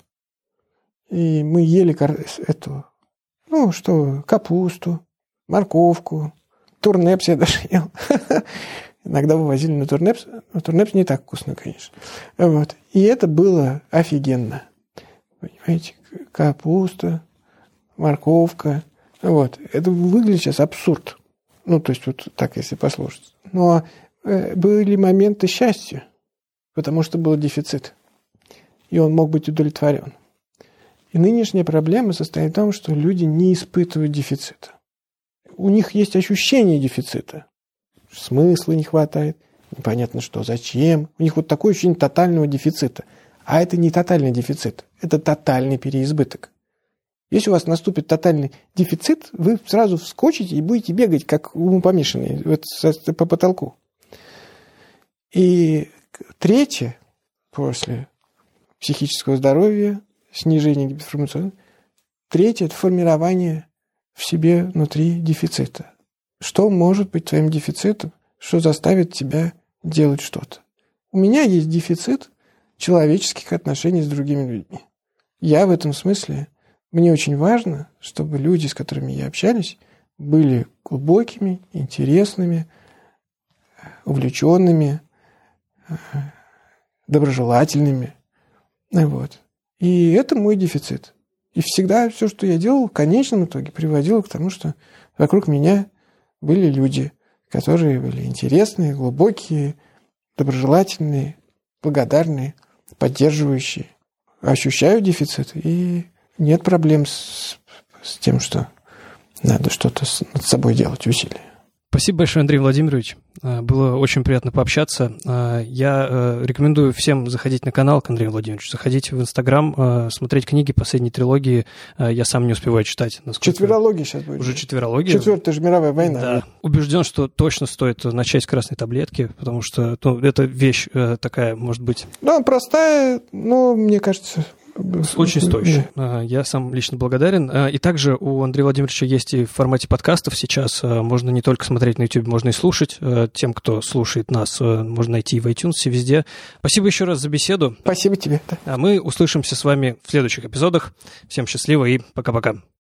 И мы ели эту, ну, что, капусту, морковку, турнепс я даже ел. Иногда вывозили на турнепс, но турнепс не так вкусно, конечно. Вот. И это было офигенно. Понимаете, капуста, морковка. Вот. Это выглядит сейчас абсурд. Ну, то есть, вот так, если послушать. Но э, были моменты счастья, потому что был дефицит. И он мог быть удовлетворен. И нынешняя проблема состоит в том, что люди не испытывают дефицита. У них есть ощущение дефицита. Смысла не хватает, непонятно что, зачем. У них вот такое ощущение тотального дефицита. А это не тотальный дефицит, это тотальный переизбыток. Если у вас наступит тотальный дефицит, вы сразу вскочите и будете бегать, как умопомешанные, вот по потолку. И третье, после психического здоровья, снижения гиперинформационного, третье – это формирование в себе внутри дефицита. Что может быть твоим дефицитом, что заставит тебя делать что-то? У меня есть дефицит человеческих отношений с другими людьми. Я в этом смысле, мне очень важно, чтобы люди, с которыми я общались, были глубокими, интересными, увлеченными, доброжелательными. Вот. И это мой дефицит. И всегда все, что я делал, в конечном итоге приводило к тому, что вокруг меня были люди, которые были интересные, глубокие, доброжелательные, благодарные, поддерживающие. Ощущаю дефицит, и нет проблем с, с тем, что надо что-то с, над собой делать, усилия. Спасибо большое, Андрей Владимирович. Было очень приятно пообщаться. Я рекомендую всем заходить на канал к Андрею Владимировичу, заходить в Инстаграм, смотреть книги последней трилогии. Я сам не успеваю читать. Четверология сейчас будет. Уже четверология. Четвертая же мировая война. Да. Убежден, что точно стоит начать с «Красной таблетки», потому что ну, это вещь такая, может быть... Ну, простая, но, мне кажется... Очень стоящий. Я сам лично благодарен. И также у Андрея Владимировича есть и в формате подкастов сейчас. Можно не только смотреть на YouTube, можно и слушать. Тем, кто слушает нас, можно найти и в iTunes, и везде. Спасибо еще раз за беседу. Спасибо тебе. А мы услышимся с вами в следующих эпизодах. Всем счастливо и пока-пока.